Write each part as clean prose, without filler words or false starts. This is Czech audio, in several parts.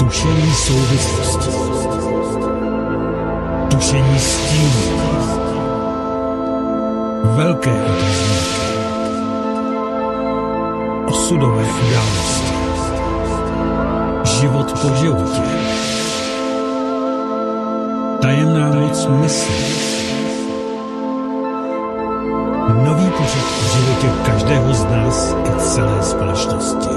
Tušení souvislosti. Tušení stínu. Velké otazníky. Osudové události. Život po životě. Tajemná moc mysli. Nový pořad v životě každého z nás i celé společnosti.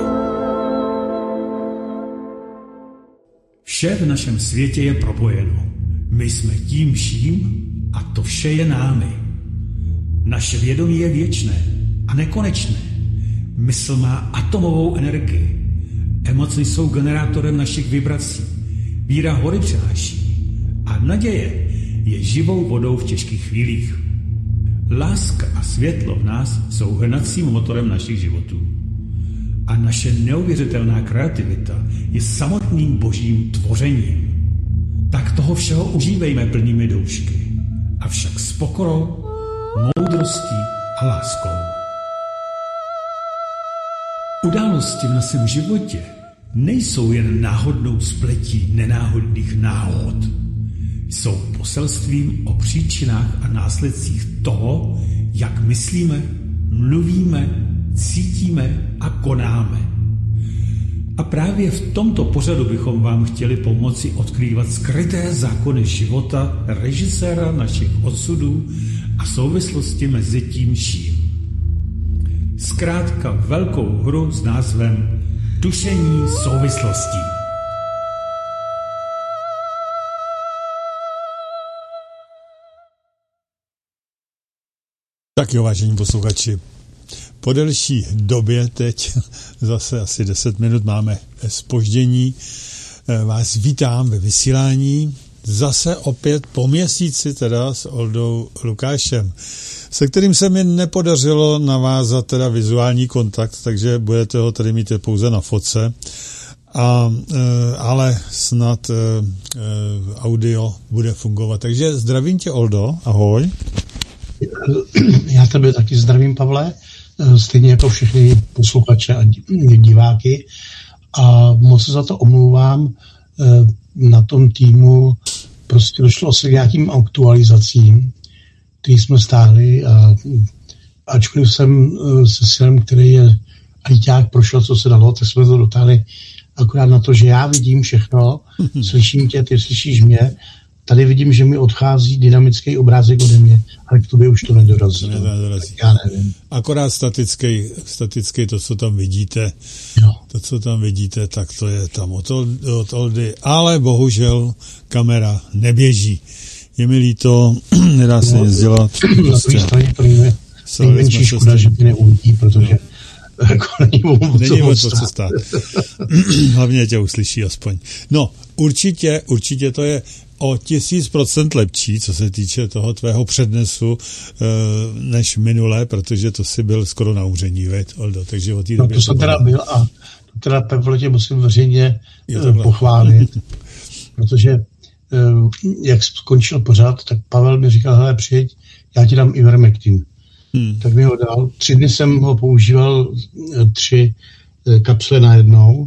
Vše v našem světě je propojeno. My jsme tím vším a to vše je námi. Naše vědomí je věčné a nekonečné. Mysl má atomovou energii. Emoce jsou generátorem našich vibrací. Víra hory přenáší. A naděje je živou vodou v těžkých chvílích. Láska a světlo v nás jsou hnacím motorem našich životů. A naše neuvěřitelná kreativita je samotným božím tvořením. Tak toho všeho užívejme plnými doušky, avšak s pokorou, moudrostí a láskou. Události v našem životě nejsou jen náhodnou spletí nenáhodných náhod. Jsou poselstvím o příčinách a následcích toho, jak myslíme, mluvíme, cítíme a konáme. A právě v tomto pořadu bychom vám chtěli pomoci odkrývat skryté zákony života režiséra našich osudů a souvislosti mezi tím vším. Zkrátka velkou hru s názvem Tušení souvislostí. Tak jo, vážení posluchači, po delší době teď, zase asi 10 minut máme zpoždění, vás vítám ve vysílání, zase opět po měsíci teda s Oldou Lukášem, se kterým se mi nepodařilo navázat teda vizuální kontakt, takže budete ho tady mít pouze na fotce, ale snad audio bude fungovat. Takže zdravím tě, Oldo, ahoj. Já tebe taky zdravím, Pavle, stejně jako všechny posluchače a diváky, a moc se za to omlouvám. Na tom týmu prostě došlo asi nějakým aktualizacím, který jsme stáhli, a ačkoliv jsem se synem, který je ajťák, prošel, co se dalo, tak jsme to dotáhli akorát na to, že já vidím všechno, slyším tě, ty slyšíš mě. Tady vidím, že mi odchází dynamický obrázek ode mě, ale k tobě už to nedorazí. Já nevím. Akorát statický to, co tam vidíte, tak to je tam od Oldy, ale bohužel kamera neběží. Je mi líto, nedá se nic dělat. Na druhé straně to je nejmenší škoda, že mě neuvidí, protože není moc co stát. Hlavně tě uslyší aspoň. No, určitě to je o 1000% lepší, co se týče toho tvého přednesu, než minule, protože to si byl skoro na umření, veď, Oldo, takže o té době... No to jsem teda byl a to teda Pavle tě musím veřejně pochválit, protože jak skončil pořád, tak Pavel mi říkal, hele, přijeď, já ti dám Ivermectin. Tak mi ho dal. 3 dny jsem ho používal, 3 kapsle najednou,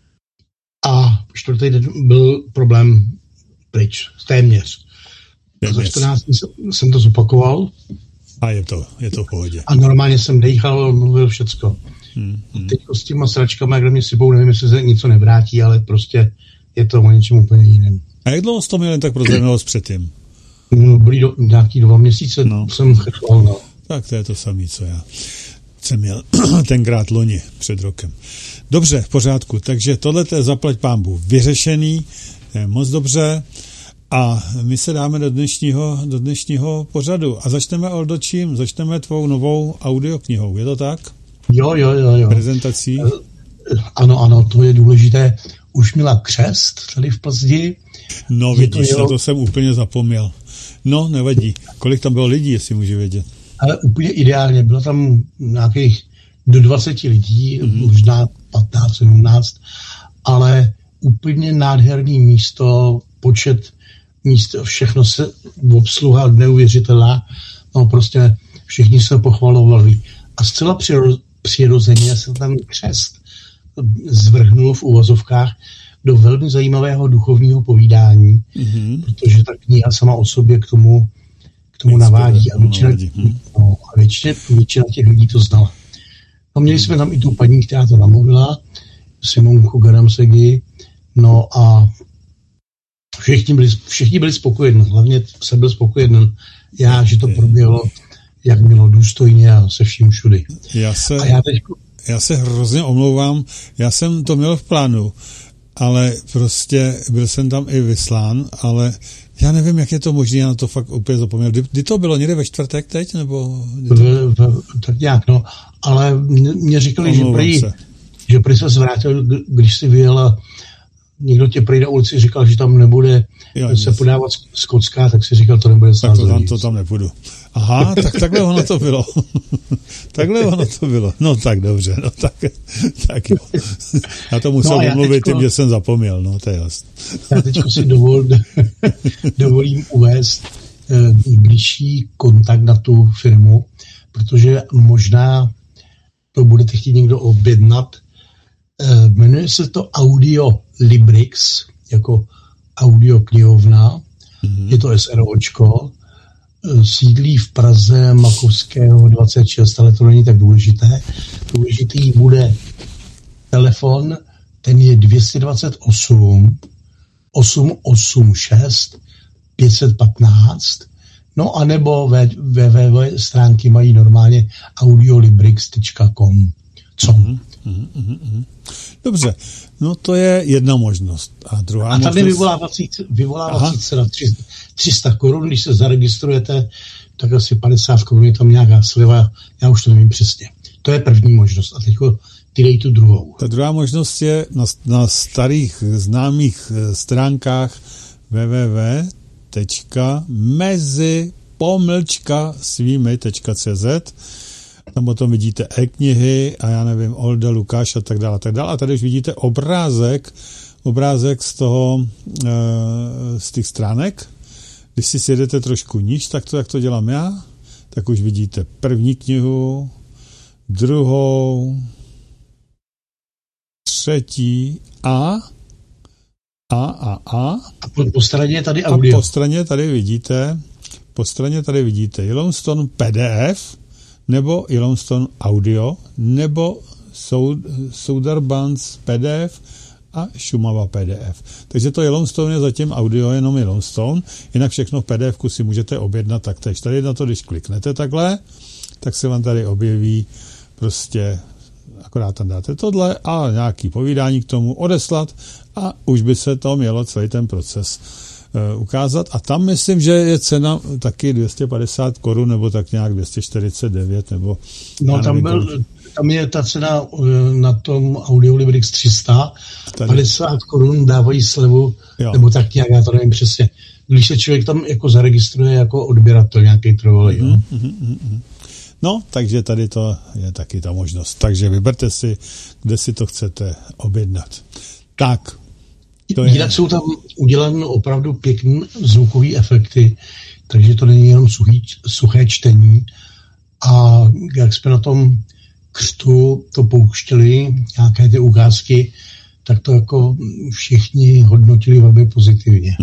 a 4. den byl problém pryč, téměř. Za 14 dní jsem to zopakoval. A je to v pohodě. A normálně jsem dejchal, mluvil všecko. Teď s těma sračkama, jak do mě sypou, nevím, jestli se něco nevrátí, ale prostě je to o něčem úplně jiném. A jak dlouho jsi to měl jen tak pro zajímavost předtím? Byly nějaký 2 měsíce, jsem chrchval, no. Tak to je to samé, co já jsem měl tenkrát loni před rokem. Dobře, v pořádku, takže tohle je zaplať pánbůh vyřešený, je moc dobře, a my se dáme do dnešního pořadu a začneme, Oldo, čím? Začneme tvou novou audioknihou, je to tak? Jo. Prezentací? Ano, to je důležité. Už měla křest tady v Plzni. No vidíš, to jsem úplně zapomněl. No, nevadí. Kolik tam bylo lidí, jestli můžu vědět? Ale úplně ideálně, bylo tam nějakých do 20 lidí, možná 15, 17, ale úplně nádherný místo, počet míst, všechno se obsluha neuvěřitelná, no prostě všichni se pochvalovali. A zcela přirozeně se tam křest zvrhnul v uvozovkách do velmi zajímavého duchovního povídání, protože ta kniha sama o sobě k tomu navádí a většina těch lidí to znala. No, měli jsme tam i tu paní, která to namluvila, Simonku Garamsegi, no a všichni byli spokojení, hlavně jsem byl spokojen já, že to proběhlo jak bylo důstojně a se vším všudy. Já se hrozně omlouvám, já jsem to měl v plánu, ale prostě byl jsem tam i vyslán, ale já nevím, jak je to možné, já na to fakt úplně zapomněl. Kdy to bylo? Někde ve čtvrtek teď? Nebo tak nějak, no. Ale mě říkali, že prý se zvrátil, když si vyjela, někdo tě prý na ulici říkal, že tam nebude se podávat z Kocka, tak si říkal, to nebude tak to tam nepůjdu. Aha, tak takhle ono to bylo. Takhle ono to bylo. No tak dobře, no tak jo. Já to musel omluvit tím, že jsem zapomněl, no to je jasný. Já teďko si dovolím uvést blížší kontakt na tu firmu, protože možná to budete chtít někdo objednat. Jmenuje se to Audio Librix, jako audioknihovna, je to SROčko, sídlí v Praze Makovského 26, ale to není tak důležité. Důležitý bude telefon, ten je 228 886 515, no a nebo www stránky mají normálně audiolibrix.com. Co? Dobře, no to je jedna možnost. A druhá možnost... A tam je vyvolávací cena 300 korun, když se zaregistrujete, tak asi 50 korun je tam nějaká sleva, já už to nevím přesně. To je první možnost. A teď ty dej tu druhou. Ta druhá možnost je na starých známých stránkách www.mezi-svými.cz. Tam potom vidíte e-knihy a já nevím, Olda, Lukáš a tak dále. A tady už vidíte obrázek z toho, z těch stránek. Když si sjedete trošku níž, tak to, jak to dělám já, tak už vidíte první knihu, druhou, třetí a po straně je tady audio. A po straně tady vidíte Yellowstone PDF, nebo Yellowstone Audio, nebo Sundarbans PDF a Šumava PDF. Takže to Yellowstone je zatím audio, jenom Yellowstone, jinak všechno v PDF-ku si můžete objednat taktéž. Tady na to, když kliknete takhle, tak se vám tady objeví prostě, akorát tam dáte tohle a nějaký povídání k tomu odeslat a už by se to mělo celý ten proces ukázat. A tam myslím, že je cena taky 250 korun, nebo tak nějak 249, nebo... No tam je ta cena na tom Audiolibrix 300, 50 korun dávají slevu, nebo tak nějak, já to nevím přesně. Když se člověk tam jako zaregistruje jako odběratel nějaký trvalý, jo? No, takže tady to je taky ta možnost. Takže vyberte si, kde si to chcete objednat. Tak. Jinak jsou tam udělané opravdu pěkný zvukové efekty, takže to není jenom suché čtení. A jak jsme na tom křtu to pouštěli, nějaké ty ukázky, tak to jako všichni hodnotili velmi pozitivně.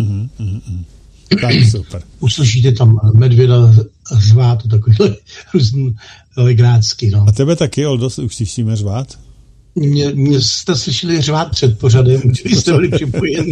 Tak super. Uslyšíte tam medvěda řvát, takovýhle různý legrácky. No. A tebe taky, Oldo, už slyšíme řvát? Mě jste slyšeli řvát před pořadem, když jste byli připojeni.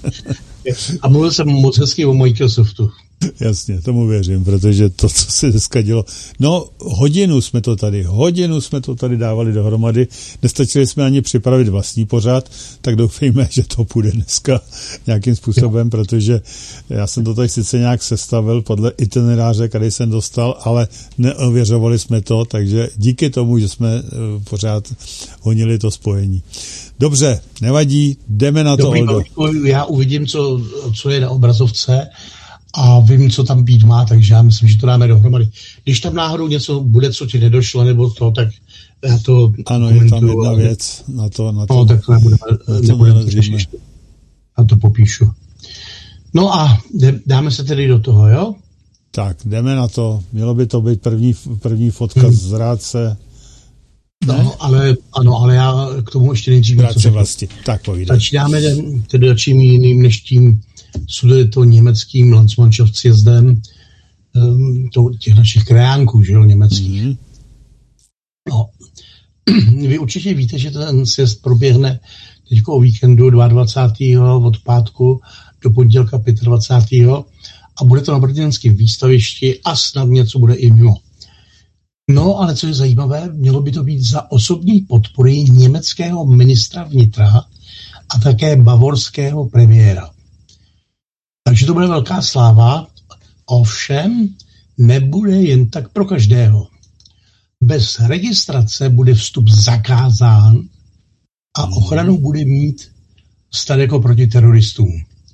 A mluvil jsem moc hezky o Microsoftu. Jasně, tomu věřím, protože to, co se dneska dělo... No, hodinu jsme to tady dávali dohromady, nestačili jsme ani připravit vlastní pořad, tak doufejme, že to půjde dneska nějakým způsobem, protože já jsem to tady sice nějak sestavil podle itineráře, který jsem dostal, ale neověřovali jsme to, takže díky tomu, že jsme pořád honili to spojení. Dobře, nevadí, jdeme na to, Oldo. Já uvidím, co je na obrazovce, a vím, co tam být má, takže já myslím, že to dáme dohromady. Když tam náhodou něco bude, co ti nedošlo, nebo to, tak já to ano, je tam jedna věc na to. No, tak to nebudeme řešit. Já to popíšu. No a dáme se tedy do toho, jo? Tak, jdeme na to. Mělo by to být první fotka z Rádce. No, ale já k tomu ještě nejdřív něco řeknu. Vlastně. Tak povídej. Začínáme tedy čím jiným než tím německým Landsmannschaftsjezdem těch našich krajánků, že jo, německých. Mm-hmm. No, vy určitě víte, že ten sjezd proběhne teď o víkendu 22. od pátku do pondělka 25. a bude to na brněnském výstavišti a snad něco bude i mimo. No, ale co je zajímavé, mělo by to být za osobní podpory německého ministra vnitra a také bavorského premiéra. Takže to bude velká sláva, ovšem nebude jen tak pro každého. Bez registrace bude vstup zakázán a ochranu bude mít stát jako proti teroristům.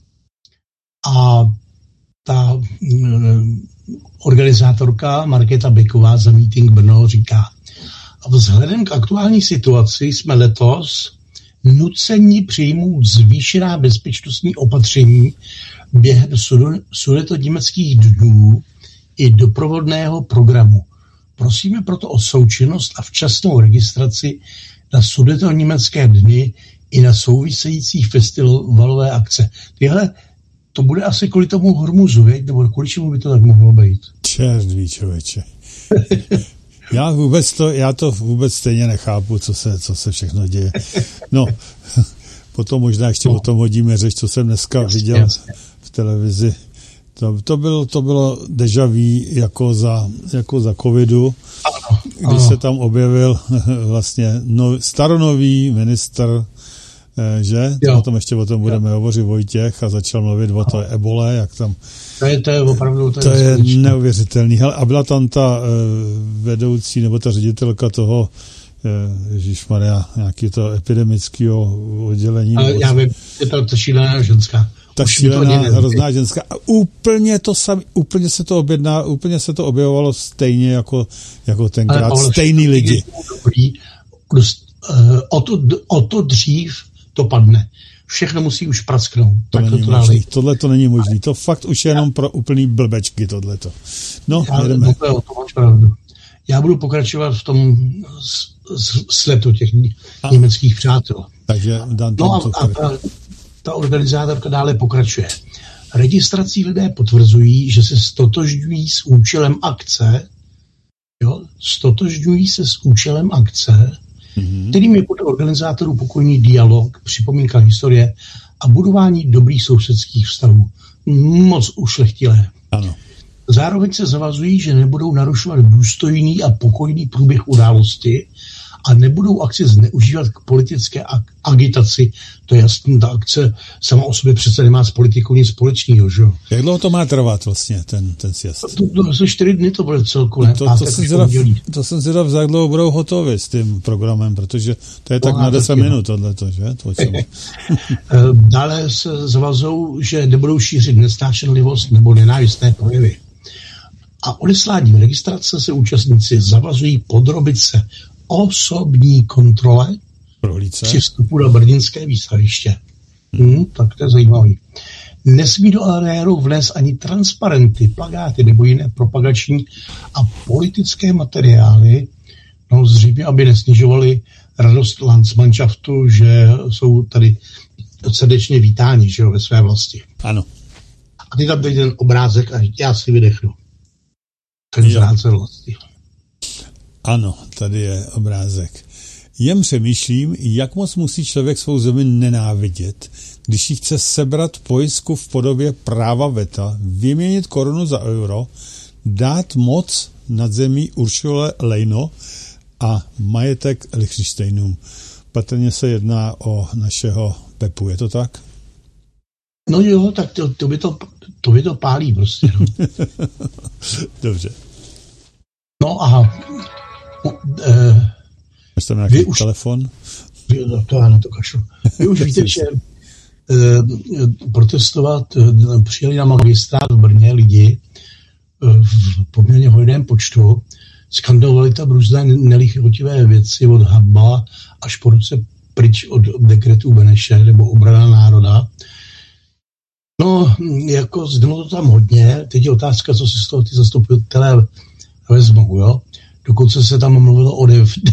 A ta organizátorka Markéta Beková za Meeting Brno říká: vzhledem k aktuální situaci jsme letos nuceni přijmout zvýšená bezpečnostní opatření během sudetoněmeckých dnů i doprovodného programu. Prosíme proto o součinnost a včasnou registraci na sudetoněmecké dny i na související festivalové akce. Tyhle, to bude asi kvůli tomu Hormuzu, věď? Nebo kvůli čemu by to tak mohlo být? Černý člověče. Já to vůbec stejně nechápu, co se všechno děje. No, potom možná ještě o tom hodíme řeč, co jsem dneska viděl v televizi. To bylo déjà vu jako za covidu, kdy se tam objevil vlastně staronový ministr, že? O tom ještě budeme hovořit Vojtěch a začal mluvit o té ebole, jak tam... To je opravdu... To je neuvěřitelný. Hele, a byla tam ta vedoucí nebo ta ředitelka toho ježišmarja, nějaký to epidemického oddělení. Ale já vím, je to šílená ženská. Ta šílená, hrozná ženská. A úplně to samé, úplně se to objevovalo stejně jako tenkrát. Stejný lidi. O to dřív to padne. Všechno musí už prasknout. Tohle to není možný. To fakt už je jenom pro úplný blbečky tohleto. No, jdeme. Já budu pokračovat v tom sletu těch německých přátel. Takže ta organizátorka dále pokračuje. Registrací lidé potvrzují, že se stotožňují s účelem akce, kterým je podle organizátorů pokojný dialog, připomínka historie a budování dobrých sousedských vztahů. Moc ušlechtilé. Ano. Zároveň se zavazují, že nebudou narušovat důstojný a pokojný průběh události a nebudou akci zneužívat k politické agitaci. To je jasný, ta akce sama o sobě přece nemá s politikou nic společného, že jo? Jak dlouho to má trvat vlastně, ten sjezd? Za 4 dny to bude celku, ne? To jsem si dal, jak dlouho budou hotovi s tím programem, protože to je tak na 10 minut tohleto, že? Dále se zavazou, že nebudou šířit nesnášenlivost nebo nenávistné projevy. A odesláním registrace se účastníci zavazují podrobit se osobní kontrole při vstupu do brněnské výstaviště. Tak to je zajímavý. Nesmí do areálu vnést ani transparenty, plakáty nebo jiné propagační a politické materiály, zřejmě, aby nesnižovali radost Landsmannschaftu, že jsou tady srdečně vítáni, že jo, ve své vlasti. Ano. A ty tam teď ten obrázek a já si vydechnu. Ten zrádce vlasti. Ano, tady je obrázek. Jen přemýšlím, jak moc musí člověk svou zemi nenávidět, když ji chce sebrat pojistku v podobě práva veta, vyměnit korunu za euro, dát moc nad zemí Uršule Lejno a majetek Lichtenštejnům. Patrně se jedná o našeho Pepu, je to tak? No jo, tak to by to pálí prostě. No. Dobře. No aha. Máš tam nějaký telefon? To já na to kašlu. Vy už víte, že protestovat přijeli na magistrát v Brně lidi v poměrně hojném počtu, skandovali tam různé nelichotivé věci od Habala až po ruce pryč od dekretu Beneše nebo obrana národa. No, jako zbylo to tam hodně. Teď je otázka, co si z toho ty zastupitelé vezmou, jo. Dokonce se tam mluvilo o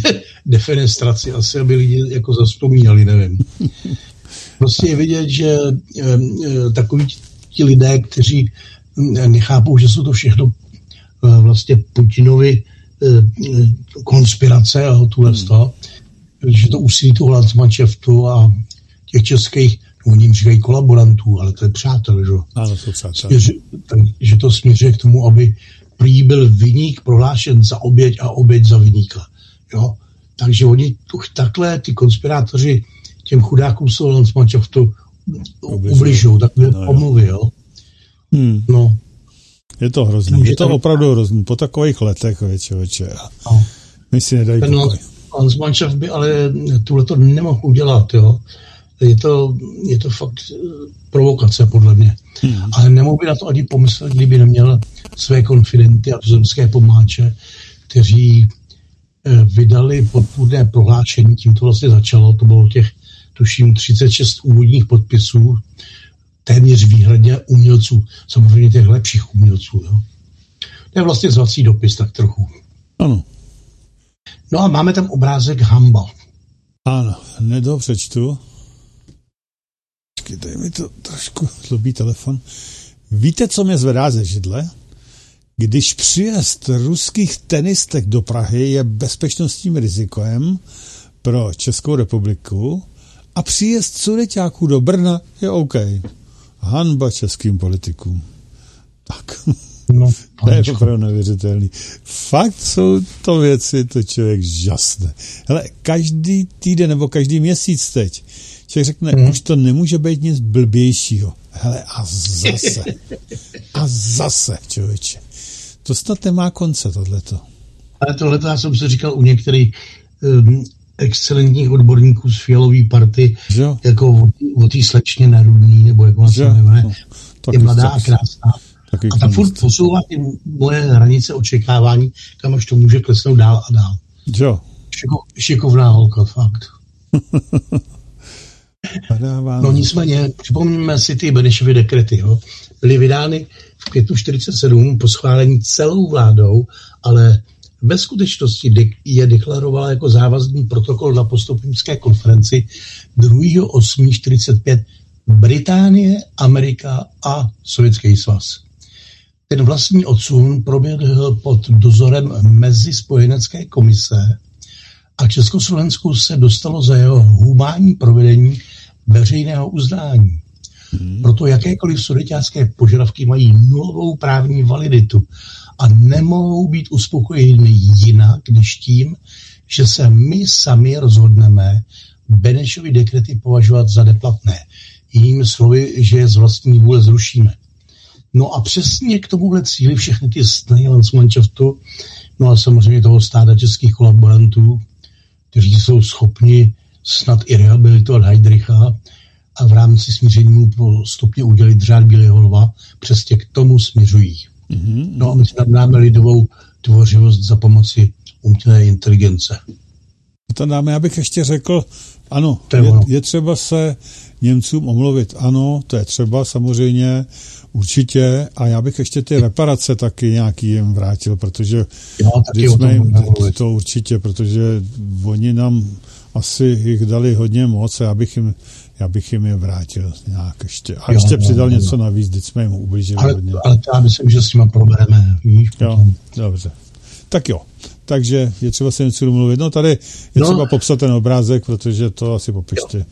defenestraci, asi aby lidi jako zavzpomínali, nevím. Prostě je vidět, že takoví ti lidé, kteří nechápou, že jsou to všechno vlastně Putinovi konspirace a tuhle toho, že to úsilí toho Landsmannschaftu a těch českých, oni jim říkají kolaborantů, ale to je přátel, že? Ano, to přátel. Že to směřuje k tomu, aby prý byl viník prohlášen za oběť a oběť za viníka. Jo? Takže oni takhle, ty konspirátoři, těm chudákům z toho Landsmannschaftu ubližují, takové pomluvy, jo. No. Je to hrozný, je to opravdu hrozný, po takových letech, věče. No. My si nedají pokoj. Landsmannschaft by ale tohleto nemohl udělat, jo. Je to fakt provokace, podle mě. Ale nemohl by na to ani pomyslet, kdyby neměl své konfidenty a tuzemské pomáče, kteří vydali podpůrné prohlášení, tím to vlastně začalo, to bylo těch, tuším, 36 úvodních podpisů, téměř výhradně umělců, samozřejmě těch lepších umělců. Jo. To je vlastně zvací dopis, tak trochu. Ano. No a máme tam obrázek Hamba. Ano, nedopřečtu. Počkejte, mi to trošku zlobí telefon. Víte, co mě zvedá ze židle? Když příjezd ruských tenistek do Prahy je bezpečnostním rizikem pro Českou republiku a příjezd sudeťáků do Brna je OK. Hanba českým politikům. Tak. No, to je opravdu neuvěřitelný. Fakt jsou to věci, to člověk žasne. Hele, každý týden nebo každý měsíc teď člověk řekne, už to nemůže být nic blbějšího. Hele, a zase, člověče. To snad nemá konce, tohleto. Ale tohleto já jsem si říkal u některých excelentních odborníků z Fialový party, jo. Jako o té slečně Nerudný, nebo jak se jmenuje, je mladá a krásná. A ta furt posouvá ty moje hranice očekávání, kam až to může klesnout dál a dál. Jo. Šikovná holka, fakt. No nicméně, připomínáme si ty Benešovy dekrety, jo. Byly vydány v květnu 1947 po schválení celou vládou, ale ve skutečnosti je deklarovala jako závazný protokol na postupimské konferenci 2.8.45 Británie, Amerika a Sovětský svaz. Ten vlastní odsun proběhl pod dozorem Mezispojenecké komise a Československu se dostalo za jeho humánní provedení veřejného uznání. Proto jakékoliv sudeťácké požadavky mají nulovou právní validitu a nemohou být uspokojeny jinak, než tím, že se my sami rozhodneme Benešovy dekrety považovat za neplatné. Jinými slovy, že je z vlastní vůle zrušíme. No a přesně k tomuhle cíli všechny ty snahy Landsmannschaftu, no a samozřejmě toho stáda českých kolaborantů, kteří jsou schopni snad i rehabilitovat Heydricha a v rámci smíření mu postupně udělit řád Bílého lva, přesně k tomu směřují. No a my si dáme lidovou tvořivost za pomoci umělé inteligence. To dáme, já bych ještě řekl, ano, je třeba se Němcům omluvit. Ano, to je třeba samozřejmě, určitě. A já bych ještě ty reparace taky nějaký jim vrátil, protože to určitě, protože oni nám asi jich dali hodně moc a já bych jim je vrátil nějak ještě. A ještě přidal něco navíc, teď jsme jim ublížili hodně. Ale já myslím, že s nima probereme. Jo, dobře. Tak jo. Takže je třeba se něco domluvit. No tady je třeba popsat ten obrázek, protože to asi popište.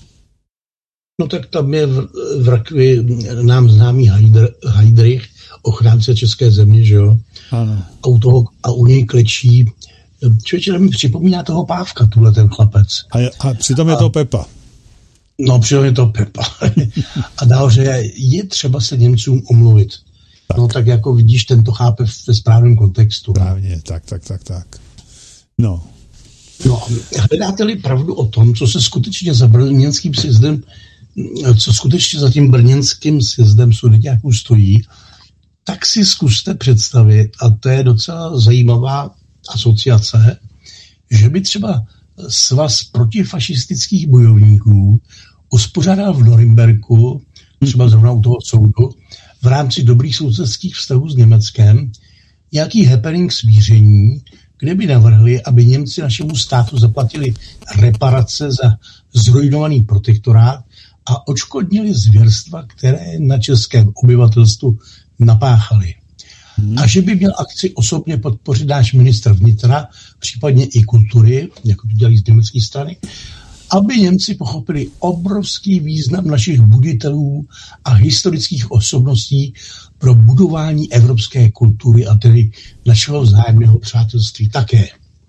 No tak tam je v rakvi nám známý Heydrich, ochránce české země, že jo? Ano. A u něj klečí, člověče, mi připomíná toho Pávka, tuhle ten chlapec. A přitom je to Pepa. No, přitom je to Pepa. A dál, že je třeba se Němcům omluvit. Tak. No tak jako vidíš, ten to chápe ve správném kontextu. Správně, tak. No. No, hledáte-li pravdu o tom, co se skutečně za brněnským sjezdem, co skutečně za tím brněnským sjezdem sudeťáků stojí, tak si zkuste představit, a to je docela zajímavá asociace, že by třeba svaz protifašistických bojovníků uspořádal v Norimberku, třeba zrovna u toho soudu, v rámci dobrých sousedských vztahů s Německem, nějaký happening smíření, kde by navrhli, aby Němci našemu státu zaplatili reparace za zruinovaný protektorát a odškodnili zvěrstva, které na českém obyvatelstvu napáchali. A že by měl akci osobně podpořit náš ministr vnitra, případně i kultury, jako to dělají z německé strany, aby Němci pochopili obrovský význam našich buditelů a historických osobností pro budování evropské kultury a tedy našeho vzájemného přátelství také.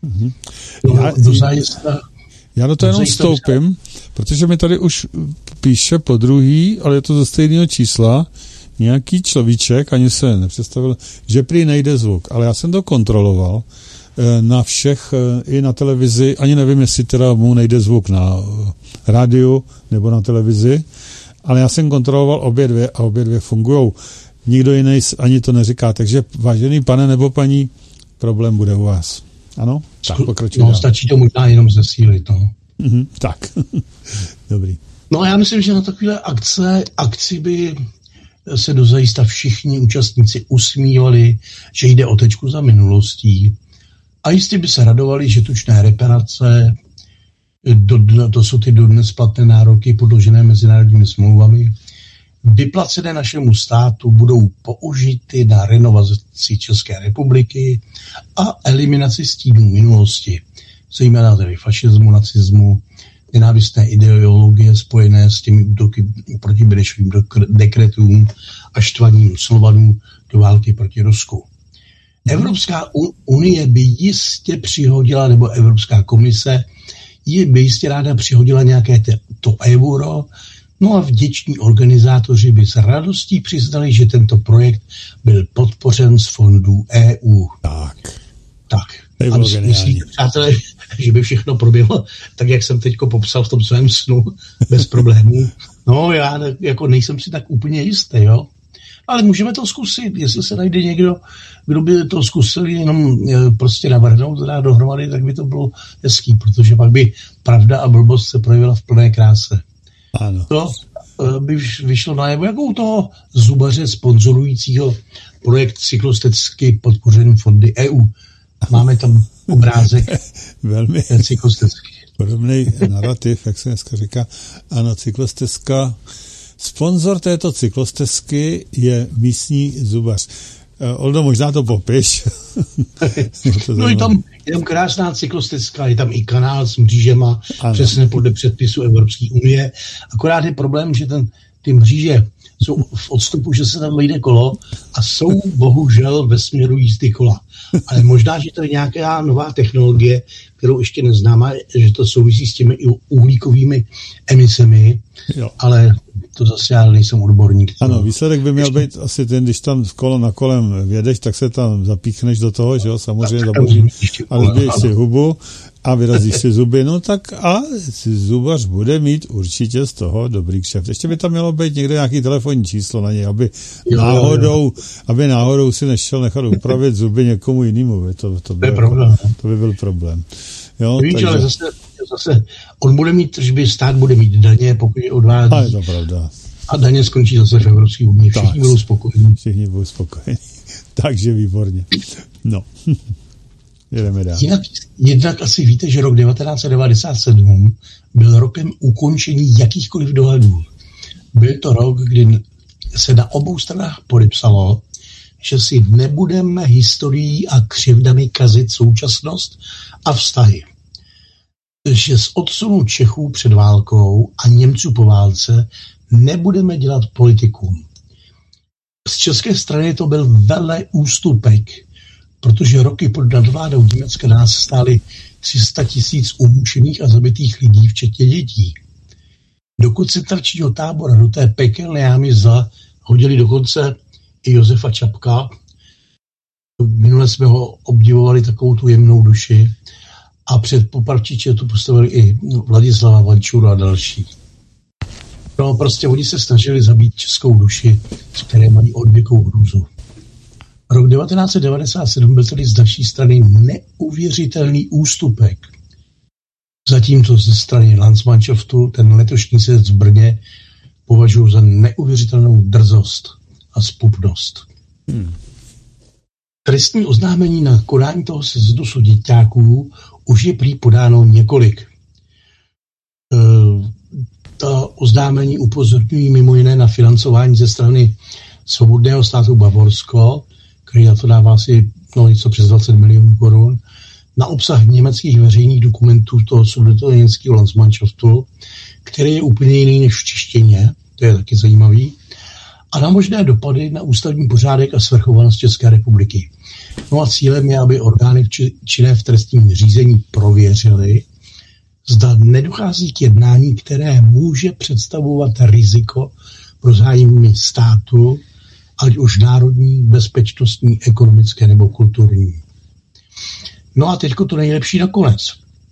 Já do toho jenom vstoupím, protože mi tady už píše po druhý, ale je to ze stejného čísla, nějaký človíček, ani se nepředstavil, že prý nejde zvuk, ale já jsem to kontroloval na všech, i na televizi, ani nevím, jestli teda mu nejde zvuk na rádiu nebo na televizi, ale já jsem kontroloval obě dvě fungujou. Nikdo jiný ani to neříká, takže vážený pane nebo paní, problém bude u vás. Ano? Tak pokračuj. No, stačí to možná jenom zesílit, no. Tak, dobrý. No já myslím, že na takové akci by se dozajista všichni účastníci usmívali, že jde o tečku za minulostí a jistě by se radovali, že tučné reparace, to jsou ty dodnes platné nároky podložené mezinárodními smlouvami, vyplacené našemu státu budou použity na renovaci České republiky a eliminaci stínů minulosti, zejména tedy fašismu, nacismu, nenávistné ideologie spojené s těmi útoky proti Benešovým dekretům a štvaním Slovanů do války proti Rusku. Evropská unie by jistě přihodila, nebo Evropská komise by jistě ráda přihodila nějaké to euro, no a vděční organizátoři by s radostí přiznali, že tento projekt byl podpořen z fondů EU. Tak. A myslíte, přátelé, že by všechno proběhlo tak, jak jsem teďko popsal v tom svém snu, bez problémů? No, já jako nejsem si tak úplně jistý, jo. Ale můžeme to zkusit, jestli se najde někdo, kdo by to zkusil jenom prostě navrhnout, dát dohromady, tak by to bylo hezký, protože pak by pravda a blbost se projevila v plné kráse. Ano. To by vyšlo najevo jako u toho zubaře sponzorujícího projekt cyklostezky podpořený fondy EU. Máme tam obrázek velmi cyklostezky. Podobný narrativ, jak se dneska říká. Ano, cyklostezka. Sponzor této cyklostezky je místní zubař. Oldo, možná to popiš. No je tam krásná cyklostezka, je tam i kanál s mřížema, ano. Přesně podle předpisu Evropské unie. Akorát je problém, že ty mříže jsou v odstupu, že se tam vejde kolo a jsou bohužel ve směru jízdy kola. Ale možná, že to je nějaká nová technologie, kterou ještě neznáme, že to souvisí s těmi uhlíkovými emisemi, jo. Ale to zase já nejsem odborník. Ano, výsledek by měl být asi ten, když tam kolo na kolem vědeš, tak se tam zapíchneš do toho, že jo, samozřejmě ale zbiješ si hubu a vyrazíš si zuby, no tak a zubař bude mít určitě z toho dobrý kšeft. Ještě by tam mělo být někde nějaký telefonní číslo na něj, aby náhodou si nešel nechat upravit zuby někomu jinému. To by byl problém. Jo, víš, takže... ale zase on bude mít tržby, stát bude mít daně, pokud je odvádí. A je to pravda. A daně skončí zase v Evropské unii. Všichni budou spokojení. Všichni budou spokojení. Takže výborně. No. Jdeme dál. Jednak asi víte, že rok 1997 byl rokem ukončení jakýchkoliv dohadů. Byl to rok, kdy se na obou stranách podepsalo, že si nebudeme historií a křivdami kazit současnost a vztahy. Že z odsunu Čechů před válkou a Němců po válce nebudeme dělat politikum. Z české strany to byl velký ústupek, protože roky pod nadvládou Německa nás stály 300 000 umučených a zabitých lidí, včetně dětí. Do koncentračního tábora, do té pekelné jámy hodili dokonce i Josefa Čapka. Minule jsme ho obdivovali, takovou tu jemnou duši. A před popravčiče tu postavili i Vladislava Vančura a další. No prostě oni se snažili zabít českou duši, z které mají odvěkou hrůzu. Rok 1997 byl tedy z naší strany neuvěřitelný ústupek. Zatímco ze strany Landsmannschaftu ten letošní sjezd v Brně považuji za neuvěřitelnou drzost a zpupnost. Trestní oznámení na konání toho sjezdu suděťáků už je prý podáno několik. Ta oznámení upozorňují mimo jiné na financování ze strany Svobodného státu Bavorsko, který na to dává asi něco přes 20 milionů korun, na obsah německých veřejných dokumentů toho sudetoněmeckého Landsmannschaftu, který je úplně jiný než v češtině, to je taky zajímavý, a na možné dopady na ústavní pořádek a svrchovanost České republiky. No a cílem je, aby orgány činné v trestním řízení prověřily, zda nedochází k jednání, které může představovat riziko pro zájmy státu, ať už národní, bezpečnostní, ekonomické nebo kulturní. No a teďko to nejlepší nakonec.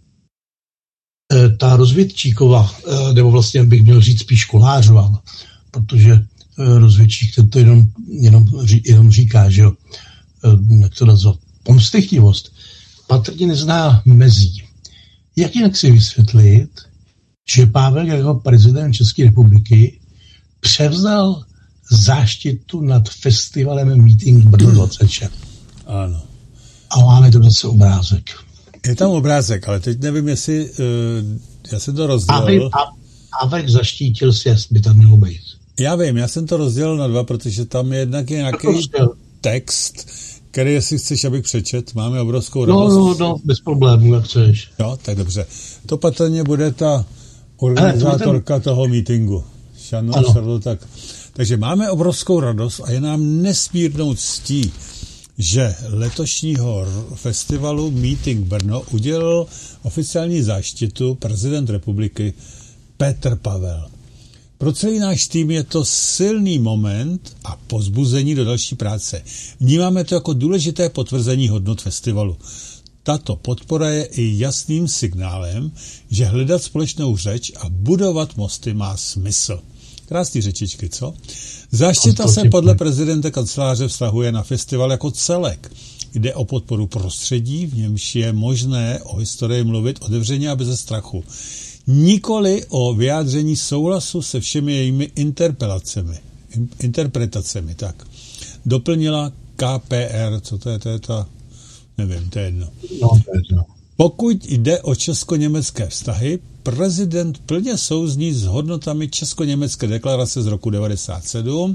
Ta rozvědčíková, nebo vlastně bych měl říct spíš Kolářová, protože rozvědčík to jenom říká, že jo, jak to nazvat, pomstychtivost, patrně nezná mezí. Jak jinak si vysvětlit, že Pavel jako prezident České republiky převzal záštitu nad festivalem Meeting Brno 26. Ano. A máme to zase obrázek. Je tam obrázek, ale teď nevím, jestli já jsem to rozdělil. Pavel zaštítil sjezd, by tam mělo být. Já vím, já jsem to rozdělil na dva, protože tam je jednak nějaký text, který, jestli chceš, abych přečet, máme obrovskou radost. No, bez problémů, jak chceš. Jo, tak dobře. To patrně bude ta organizátorka toho meetingu. Tak. Takže máme obrovskou radost a je nám nesmírnou ctí, že letošního festivalu Meeting Brno udělil oficiální záštitu prezident republiky Petr Pavel. Pro celý náš tým je to silný moment a povzbuzení do další práce. Vnímáme to jako důležité potvrzení hodnot festivalu. Tato podpora je i jasným signálem, že hledat společnou řeč a budovat mosty má smysl. Krásný řečičky, co? Záštita se podle prezidenta kanceláře vztahuje na festival jako celek. Jde o podporu prostředí, v němž je možné o historii mluvit otevřeně a bez strachu. Nikoli o vyjádření souhlasu se všemi jejími interpretacemi. Tak. Doplnila KPR, co to je ta, nevím, to je jedno. Pokud jde o česko-německé vztahy, prezident plně souzní s hodnotami česko-německé deklarace z roku 1997,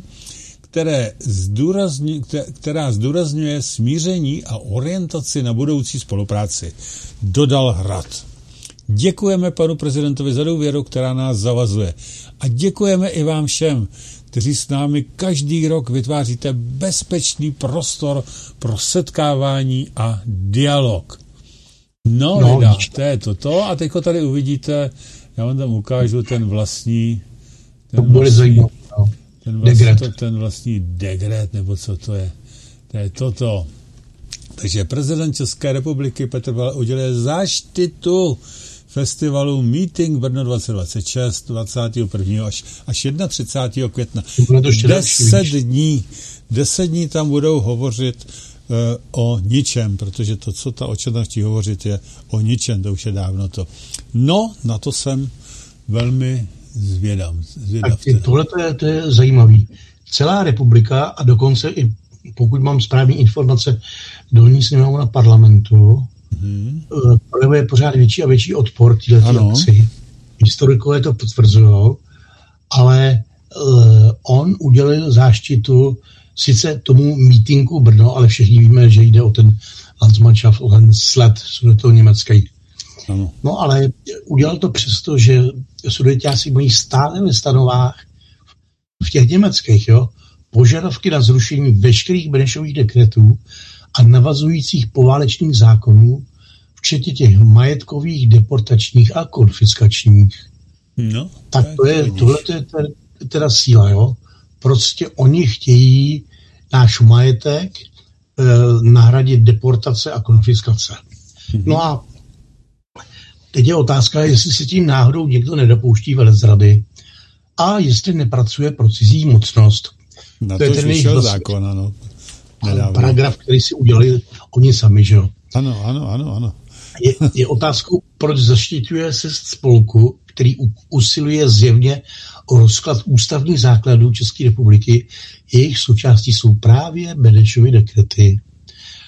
která zdůrazňuje smíření a orientaci na budoucí spolupráci. Dodal Hrad. Děkujeme panu prezidentovi za důvěru, která nás zavazuje. A děkujeme i vám všem, kteří s námi každý rok vytváříte bezpečný prostor pro setkávání a dialog. No, to je toto. A teďko tady uvidíte, já vám tam ukážu ten vlastní dekret, nebo co to je. To je toto. Takže prezident České republiky Petr Pavel uděluje záštitu festivalu Meeting Brno 2026 21. až 31. května. 10 dní tam budou hovořit o ničem, protože to, co ta očetna chtějí hovořit, je o ničem, to už je dávno to. No, na to jsem velmi zvědav. Tohle to je zajímavý. Celá republika a dokonce i pokud mám správné informace, dolní sněmovna parlamentu projevuje pořád větší a větší odpor této akci. Historikové to potvrzují, ale on udělil záštitu sice tomu meetingu Brno, ale všichni víme, že jde o ten Landsmannschaft, o ten sled sudetoněmecký. No ale udělal to přesto, že sudeťáci mají stále ve stanovách v těch německých, požadavky na zrušení veškerých Benešových dekretů a navazujících poválečných zákonů, včetně těch majetkových, deportačních a konfiskačních. No, tak tohle je teda síla, Prostě oni chtějí náš majetek nahradit deportace a konfiskace. No a teď je otázka, jestli se tím náhodou někdo nedopouští velezrady a jestli nepracuje pro cizí mocnost. Na to je ten jejich zákon, ano. Paragraf, který si udělali oni sami, že jo? Ano. Je otázkou, proč zaštiťuje se spolku, který usiluje zjevně o rozklad ústavních základů České republiky. Jejich součástí jsou právě Benešovy dekrety.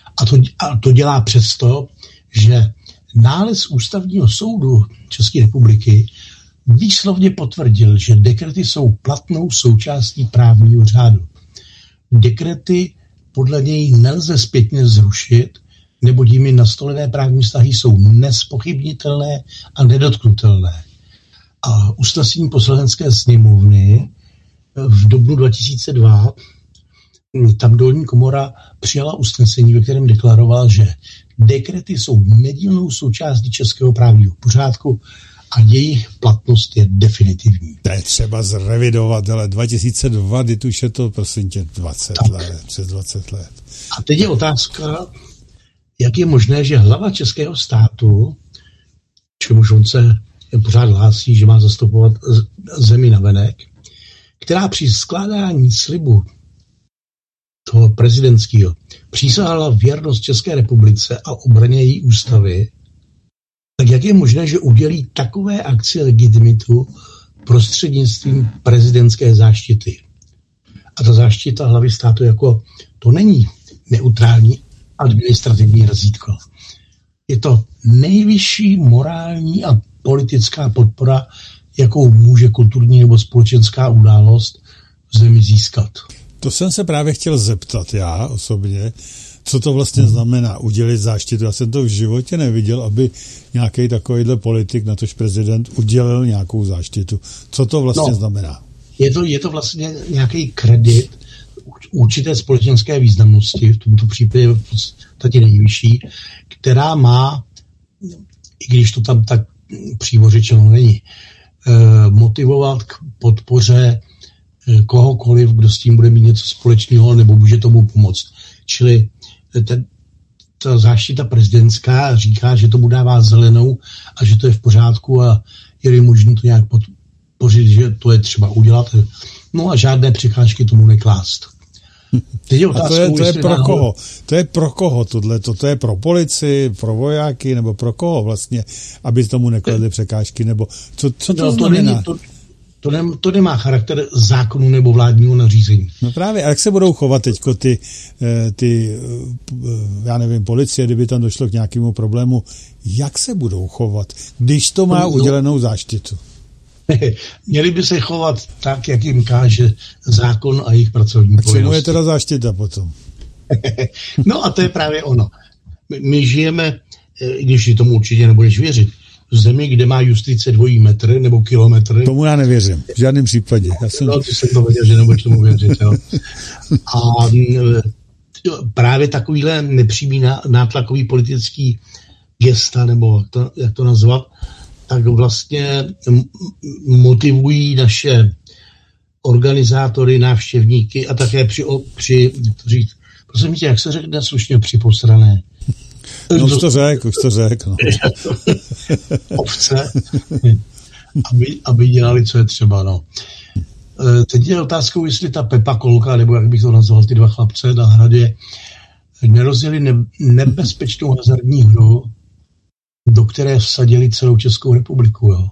A to dělá přesto, že nález Ústavního soudu České republiky výslovně potvrdil, že dekrety jsou platnou součástí právního řádu. Dekrety podle něj nelze zpětně zrušit, neboť jimi nastolené právní vztahy jsou nezpochybnitelné a nedotknutelné. A usnesení Poslanecké sněmovny v dubnu 2002 tam dolní komora přijala usnesení, ve kterém deklaroval, že dekrety jsou nedílnou součástí českého právního pořádku a jejich platnost je definitivní. To je třeba zrevidovat, ale 2002, kdy už je to, prosím tě, 20 let, přes 20 let. A teď je otázka, jak je možné, že hlava českého státu, čemuž on se pořád hlásí, že má zastupovat zemi navenek, která při skládání slibu toho prezidentského přísahala věrnost České republice a obraně její ústavy, tak jak je možné, že udělí takové akci legitimitu prostřednictvím prezidentské záštity? A ta záštita hlavy státu jako to není neutrální administrativní razítko. Je to nejvyšší morální a politická podpora, jakou může kulturní nebo společenská událost v zemi získat. To jsem se právě chtěl zeptat já osobně, co to vlastně znamená udělit záštitu. Já jsem to v životě neviděl, aby nějaký takovýhle politik, natož prezident, udělil nějakou záštitu. Co to vlastně znamená? Je to vlastně nějaký kredit určité společenské významnosti, v tomto případě v podstatě nejvyšší, která má, i když to tam tak přímo řečeno není, motivovat k podpoře kohokoliv, kdo s tím bude mít něco společného nebo může tomu pomoct. Čili ta záštita prezidentská říká, že tomu dává zelenou a že to je v pořádku a je možné to nějak podpořit, že to je třeba udělat. No a žádné překážky tomu neklást. A to je pro koho? To je pro koho tohleto? To je pro policii, pro vojáky, nebo pro koho vlastně, aby tomu nekladli překážky? Nebo co to znamená? To nemá charakter zákonu nebo vládního nařízení. No právě, a jak se budou chovat teďko ty já nevím, policie, kdyby tam došlo k nějakému problému, jak se budou chovat, když to má udělenou záštitu? Měli by se chovat tak, jak jim káže zákon a jejich pracovní povinnosti. A čemu je teda záštita potom? No a to je právě ono. My žijeme, i když tomu určitě nebudeš věřit, v zemi, kde má justice 2 metry nebo kilometry. Tomu já nevěřím, v žádném případě. No, ty jsem to věděl, že nebudeš tomu věřit. Jo. A právě takovýhle nepřímý nátlakový politický gesta, nebo jak to nazvat, tak vlastně motivují naše organizátory, návštěvníky a také při prosím tě, jak se řekne slušně, připosrané. No už to řek. No. Ovce, aby dělali, co je třeba. No. Teď je otázkou, jestli ta Pepa Kolka, nebo jak bych to nazval, ty 2 chlapce na hradě, nerozjeli nebezpečnou hazardní hru, do které vsadili celou Českou republiku. Jo.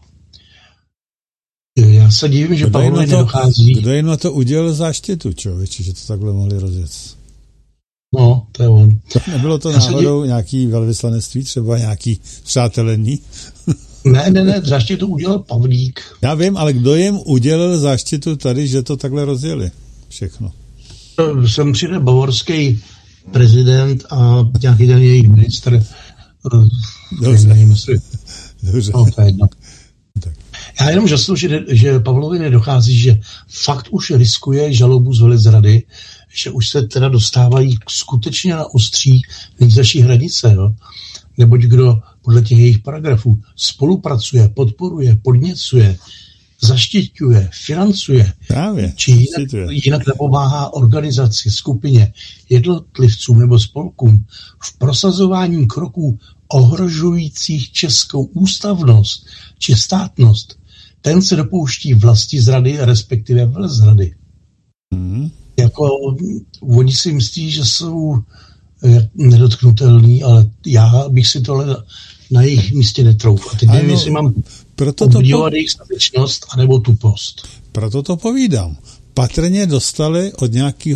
Já se divím, že Pavlovi nedochází. Kdo jim na to udělal záštitu, člověči, že to takhle mohli rozjet? No, to je on. Nebylo to náhodou nějaký velvyslanectví, třeba nějaký přátelení? Ne, záštitu udělal Pavlík. Já vím, ale kdo jim udělal záštitu tady, že to takhle rozjeli? Všechno. Sem přijde bavorský prezident a nějaký ten jejich ministr. Dobře. No, to je jedno. Já jenom žasnu, že Pavlovi nedochází, že fakt už riskuje žalobu z velezrady, že už se teda dostávají skutečně na ostří nejzaší hranice. Jo? Neboť kdo podle těch jejich paragrafů spolupracuje, podporuje, podněcuje, zaštiťuje, financuje, právě, či jinak napomáhá organizaci, skupině, jednotlivcům nebo spolkům v prosazování kroků ohrožujících českou ústavnost či státnost, ten se dopouští vlastizrady, respektive velezrady. Jako oni si myslí, že jsou nedotknutelní, ale já bych si tohle na jejich místě netrouf. A teď nevím, jestli mám obdivovat jejich statečnost anebo tupost. Proto to povídám. Patrně dostali od nějakého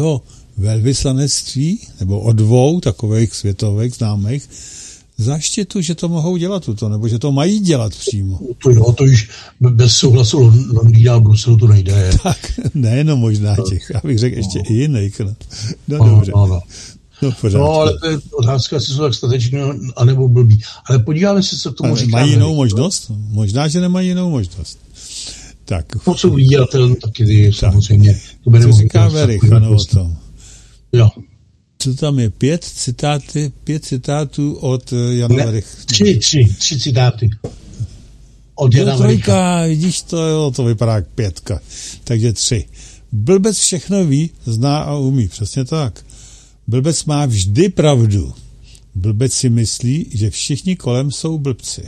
velvyslanectví, nebo od 2 takových světových známých, záštitu, že to mohou dělat tuto, nebo že to mají dělat přímo. To již bez souhlasu Londýna a Bruselu to nejde. Tak, nejenom možná těch, abych řekl ještě i jiných. No dobře. No, ale to je otázka, jestli jsou tak stateční, anebo blbí. Ale podíváme se, co k tomu říkáme. Mají jinou možnost? Možná, že nemají jinou možnost. Tak. No, co vydělatel, taky samozřejmě. Co říká Verich, ano, o tom. Jo. Co tam je? 5 citátů od Jana Verich. 3 citáty. Od Jana Vericha. Vidíš to, jo, to vypadá jak 5. Takže 3. Blbec všechno ví, zná a umí. Přesně tak. Blbec má vždy pravdu. Blbec si myslí, že všichni kolem jsou blbci.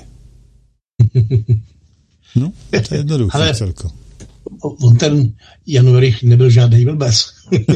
No, to je jednoduché celko. On ten Jan Verich nebyl žádný blbec.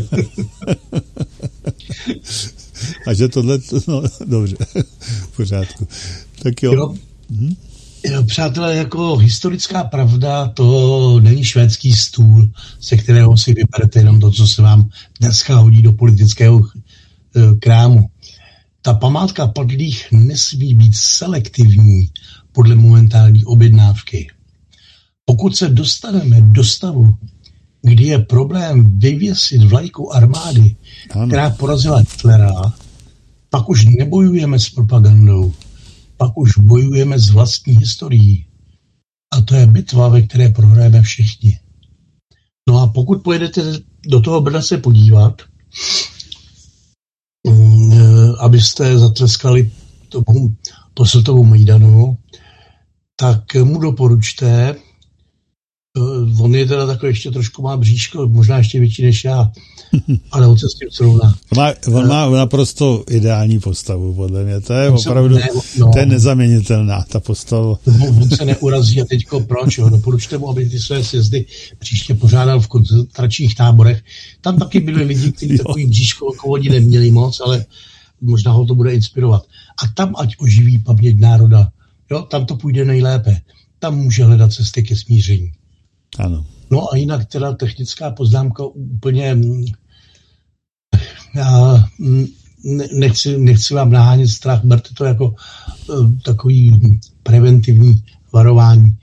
A že tohle, no dobře, v pořádku. Tak jo. Jo, přátelé, jako historická pravda, to není švédský stůl, ze kterého si vyberete jenom to, co se vám dneska hodí do politického krámu. Ta památka padlých nesmí být selektivní podle momentální objednávky. Pokud se dostaneme do stavu, kdy je problém vyvěsit vlajku armády, která porazila Hitlera, pak už nebojujeme s propagandou, pak už bojujeme s vlastní historií. A to je bitva, ve které prohrajeme všichni. No a pokud pojedete do toho Brna se podívat, abyste zatleskali tomu Posseltovu Majdanu, tak mu doporučte, on je teda takový, ještě trošku má bříško, možná ještě větší než já, ale on se s tím srovná. On má naprosto ideální postavu, podle mě. To je opravdu, to je nezaměnitelná, ta postava. On se neurazí a teďko proč? Doporučte mu, aby ty své sjezdy příště pořádal v koncentračních táborech. Tam taky byli lidi, kteří takový bříško okolí neměli moc, ale možná ho to bude inspirovat. A tam ať oživí paměť národa. Jo, tam to půjde nejlépe. Tam může hledat cesty ke smíření. Ano. No a jinak teda technická poznámka úplně, já nechci vám nahánět strach, berte to jako takový preventivní varování.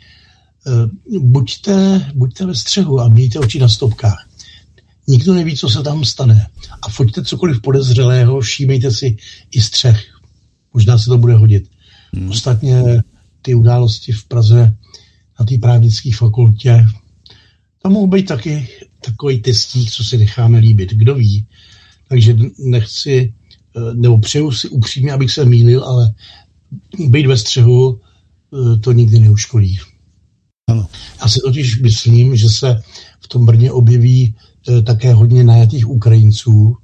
Buďte ve střehu a mějte oči na stopkách. Nikdo neví, co se tam stane. A foťte cokoliv podezřelého, všímejte si i střech. Možná se to bude hodit. Ostatně ty události v Praze na té právnické fakultě, tam mohou být taky takový testík, co si necháme líbit. Kdo ví? Takže nechci, nebo přeju si upřímně, abych se mýlil, ale být ve střehu to nikdy neuškodí. Ano. Já si totiž myslím, že se v tom Brně objeví také hodně najatých Ukrajinců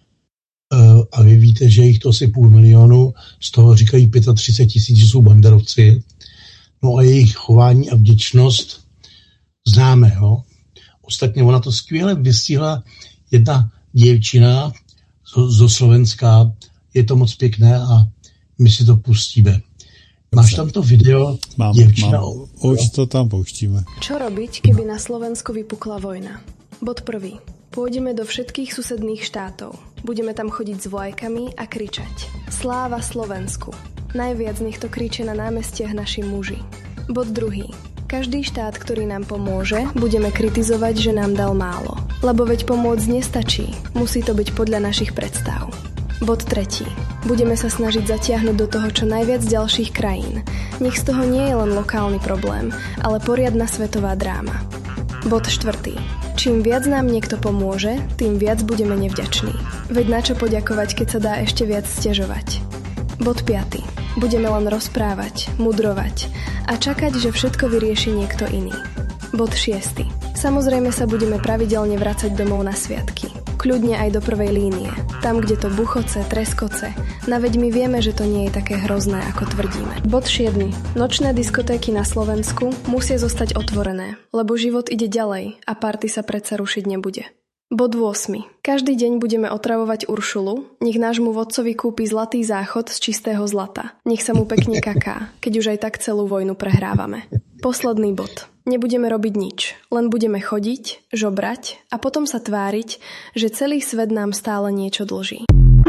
a vy víte, že jich to asi 500 000, z toho říkají 35 000, že jsou banderovci. No a jejich chování a vděčnost známe. Jo? Ostatně ona to skvěle vystihla jedna děvčina zo Slovenska. Je to moc pěkné a my si to pustíme. Máš tam to video? Mám. Už to tam pouštíme. Čo robiť, keby na Slovensku vypukla vojna? Bod 1. Pôjdeme do všetkých susedných štátov. Budeme tam chodiť s vlajkami a kričať. Sláva Slovensku. Najviac nech to kriče na námestiach naši muži. Bod 2. Každý štát, ktorý nám pomôže, budeme kritizovať, že nám dal málo. Lebo veď pomôcť nestačí. Musí to byť podľa našich predstav. Bod 3. Budeme sa snažiť zatiahnuť do toho čo najviac ďalších krajín. Nech z toho nie je len lokálny problém, ale poriadna svetová dráma. Bod 4. Čím viac nám niekto pomôže, tým viac budeme nevďační. Veď na čo poďakovať, keď sa dá ešte viac sťažovať. Bod 5. Budeme len rozprávať, mudrovať a čakať, že všetko vyrieši niekto iný. Bod 6. Samozrejme sa budeme pravidelne vracať domov na sviatky. Kľudne aj do prvej línie. Tam, kde to buchoce, treskoce. No veď my vieme, že to nie je také hrozné, ako tvrdíme. Bod 7. Nočné diskotéky na Slovensku musia zostať otvorené, lebo život ide ďalej a party sa predsa rušiť nebude. Bod 8. Každý deň budeme otravovať Uršulu, nech nášmu vodcovi kúpi zlatý záchod z čistého zlata. Nech sa mu pekne kaká, keď už aj tak celú vojnu prehrávame. Posledný bod. Nebudeme robiť nič, len budeme chodiť, žobrať a potom sa tváriť, že celý svet nám stále niečo dlží.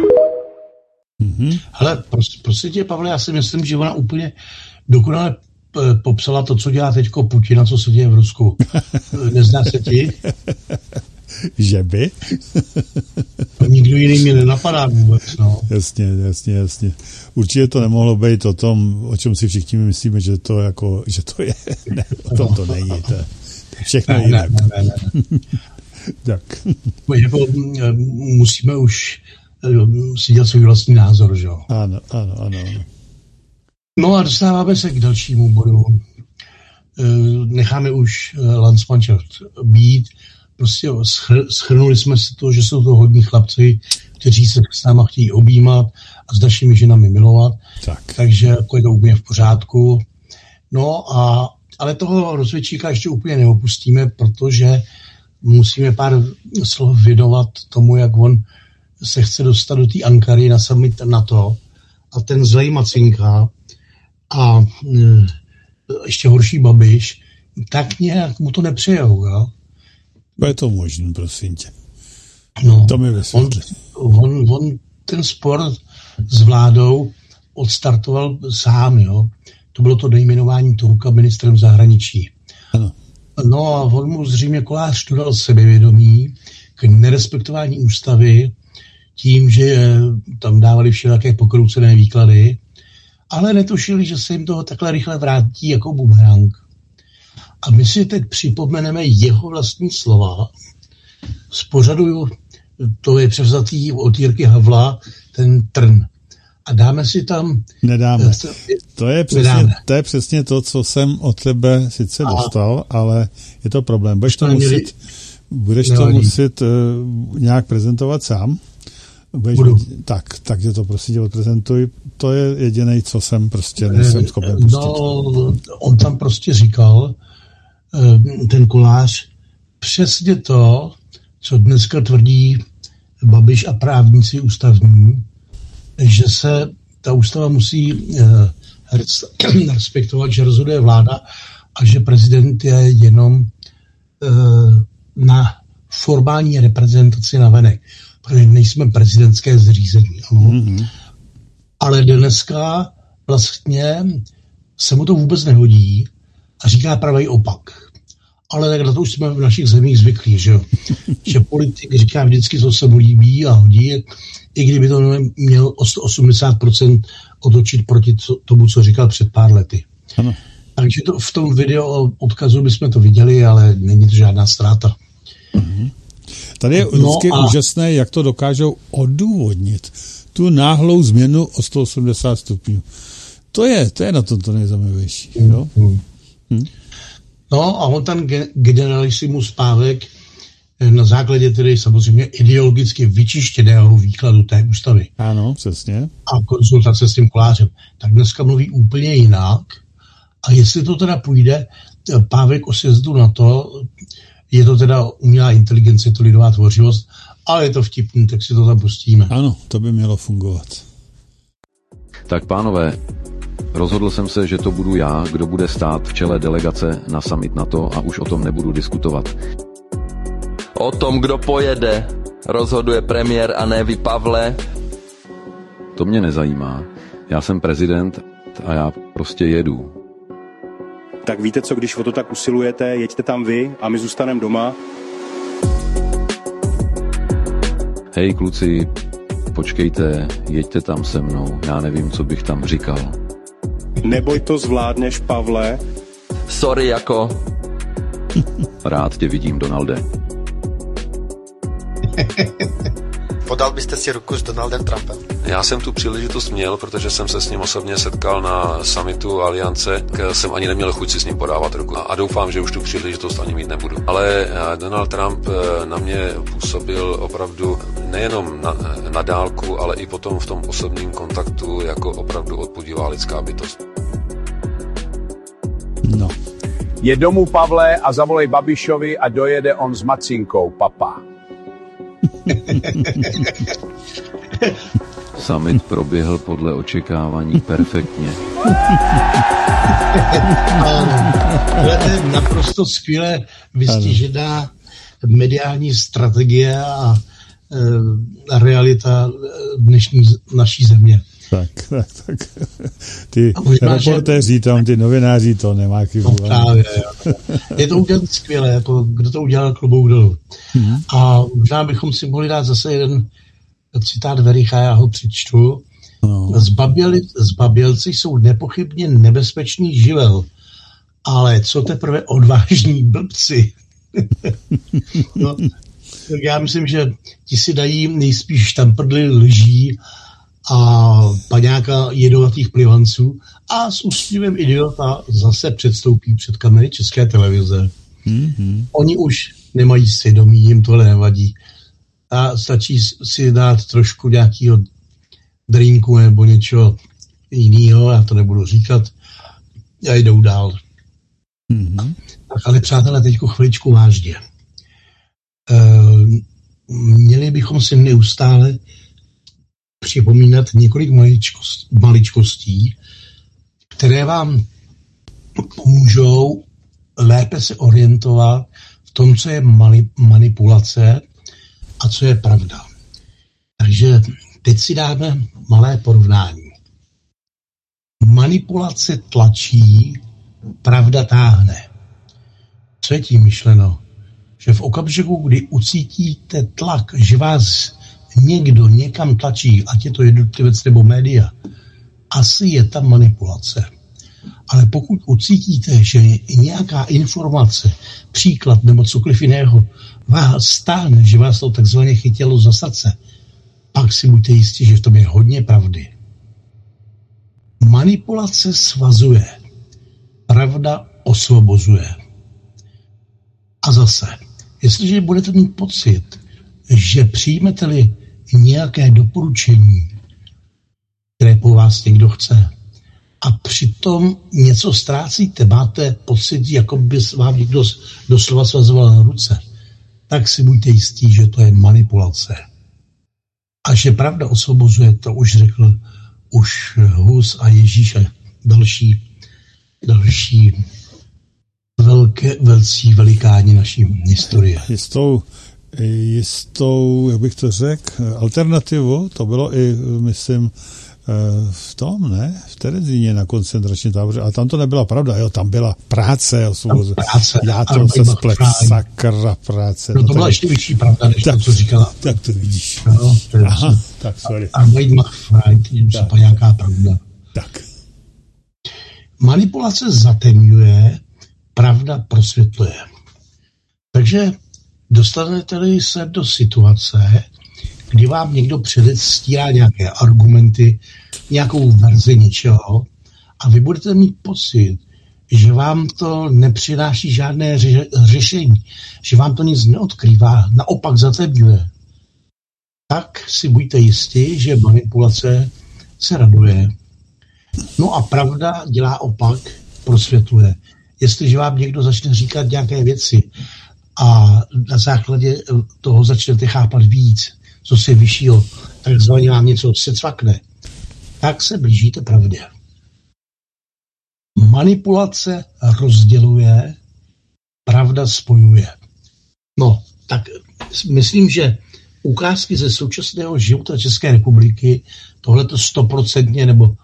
Hele, prostě tě, Pavle, já si myslím, že ona úplně dokonale popsala to, co dělá teďko Putin a co se děje v Rusku. Nezná se ti? Že by? Nikdo jiný mě nenapadá vůbec, no. Jasně. Určitě to nemohlo být o tom, o čem si všichni myslíme, že to je. Ne, o tom to není. To je všechno jinak. Ne. Tak. Jako, musíme už si dělat svůj vlastní názor, že jo? Ano. No a dostáváme se k dalšímu bodu. Necháme už Landsmannschaft být. Prostě shrnuli jsme si to, že jsou to hodní chlapci, kteří se s náma chtějí objímat a s našimi ženami milovat. Takže jako je to úplně v pořádku. No ale toho rozvědčíka ještě úplně neopustíme, protože musíme pár slov věnovat tomu, jak on se chce dostat do té Ankary na summit NATO a ten zlej Macinka a ještě horší Babiš, tak nějak mu to nepřejou, jo? Je to možný, prosím tě. No, to mi vysvětlí. On ten spor s vládou odstartoval sám, jo? To bylo to nejmenování Turka ministrem zahraničí. Ano. No a on mu zřejmě Kolář dodal sebevědomí k nerespektování ústavy tím, že tam dávali všelijaké pokroucené výklady, ale netušili, že se jim toho takhle rychle vrátí jako bumerang. A my si teď připomeneme jeho vlastní slova z pořadu, to je převzatý od Jirky Havla, ten Trn. A dáme si tam... Nedáme. To je přesně to, co jsem od tebe sice dostal, ale je to problém. Budeš to muset nějak prezentovat sám. Takže to prostě tě odprezentuj. To je jedinej, co jsem prostě nejsem schopen pustit. No, on tam prostě říkal, ten Kolář, přesně to, co dneska tvrdí Babiš a právníci ústavní, že se ta ústava musí respektovat, že rozhoduje vláda a že prezident je jenom na formální reprezentaci navenek, protože nejsme prezidentské zřízení. Ale dneska vlastně se mu to vůbec nehodí a říká pravý opak. Ale tak na to už jsme v našich zemích zvyklí, že jo? Že politik říká vždycky, co se mu líbí a hodí, i kdyby to měl o 180% otočit proti tomu, co říkal před pár lety. Ano. Takže to v tom videu odkazu bychom to viděli, ale není to žádná ztráta. Tady je vždycky úžasné, jak to dokážou odůvodnit. Tu náhlou změnu o 180 stupňů. To je na tom to nejzajímavější. Jo? No a on tam generalissimus Pávek na základě tedy samozřejmě ideologicky vyčištěného výkladu té ústavy. Ano, přesně. A konzultace s tím Kolářem. Tak dneska mluví úplně jinak. A jestli to teda půjde, Pávek o sjezdu na to, je to teda umělá inteligence, to lidová tvořivost, ale je to vtipný, tak si to tam pustíme. Ano, to by mělo fungovat. Tak pánové, rozhodl jsem se, že to budu já, kdo bude stát v čele delegace na summit NATO a už o tom nebudu diskutovat. O tom, kdo pojede, rozhoduje premiér a ne vy, Pavle. To mě nezajímá. Já jsem prezident a já prostě jedu. Tak víte co, když o to tak usilujete, jeďte tam vy a my zůstaneme doma. Hej kluci, počkejte, jeďte tam se mnou, já nevím, co bych tam říkal. Neboj, to zvládneš, Pavle. Sorry, jako. Rád tě vidím, Donalde. Podal byste si ruku s Donaldem Trumpem? Já jsem tu příležitost měl, protože jsem se s ním osobně setkal na summitu Aliance, jsem ani neměl chuť si s ním podávat ruku a doufám, že už tu příležitost ani mít nebudu. Ale Donald Trump na mě působil opravdu nejenom na dálku, ale i potom v tom osobním kontaktu jako opravdu odpudivá lidská bytost. No. Je domů, Pavle, a zavolej Babišovi a dojede on s Macinkou, papa. Summit proběhl podle očekávání perfektně. To je naprosto skvěle vystižená mediální strategie a realita dnešní naší země. Tak. Ty reportéři tam, ty novináři, to nemá chybu. No právě, je to udělat skvěle, jako kdo to udělal, klobouk dolů. A možná bychom si mohli dát zase jeden citát Vericha, já ho přečtu. No. Zbabělci jsou nepochybně nebezpečný živel, ale co teprve odvážní blbci. No, tak já myslím, že ti si dají nejspíš štamprdly lží a paňáka jedovatých plivanců a s úsměvem idiota zase předstoupí před kamery České televize. Oni už nemají svědomí, jim tohle nevadí. A stačí si dát trošku nějakého drinku nebo něčeho jiného, já to nebudu říkat, a jdou dál. Tak ale přátelé, teďko chviličku vážně. Měli bychom si neustále připomínat několik maličkostí, které vám pomůžou lépe se orientovat v tom, co je manipulace a co je pravda. Takže teď si dáme malé porovnání. Manipulace tlačí, pravda táhne. Co je tím myšleno? Že v okamžiku, kdy ucítíte tlak, že vás někdo někam tlačí, ať je to jednotlivec nebo média, asi je tam manipulace. Ale pokud ucítíte, že nějaká informace, příklad nebo cokoliv jiného vás stáhne, že vás to takzvaně chytilo za srdce, pak si buďte jistí, že v tom je hodně pravdy. Manipulace svazuje, pravda osvobozuje. A zase, jestliže budete mít pocit, že přijmete-li nějaké doporučení, které po vás někdo chce, a přitom něco ztrácíte, máte pocit, jako by vám někdo doslova svazoval na ruce, tak si buďte jistí, že to je manipulace. A že pravda osvobozuje, to už řekl už Hus a Ježíš a další velcí velikáni naší historie. Jistou, jak bych to řekl, alternativu, to bylo i, myslím, v tom, ne? V Terezíně na koncentračním táboře. A tam to nebyla pravda, jo, tam byla práce. Já to se splet, sakra práce. No to byla ještě větší pravda, než to, co říkala. Tak to vidíš. No, aha, tak sorry. Arbeit macht frei, to je nějaká pravda. Tak. Manipulace zatemňuje, pravda prosvětluje. Takže dostanete-li se do situace, kdy vám někdo předstírá nějaké argumenty, nějakou verzi něčeho a vy budete mít pocit, že vám to nepřináší žádné řešení, že vám to nic neodkrývá, naopak zatemňuje, tak si buďte jistí, že manipulace se raduje. No a pravda dělá opak, prosvětluje. Jestliže vám někdo začne říkat nějaké věci a na základě toho začnete chápat víc, co se vyššího, takzvaně vám něco secvakne, tak se blížíte pravdě. Manipulace rozděluje, pravda spojuje. No, tak myslím, že ukázky ze současného života České republiky tohleto 100% nebo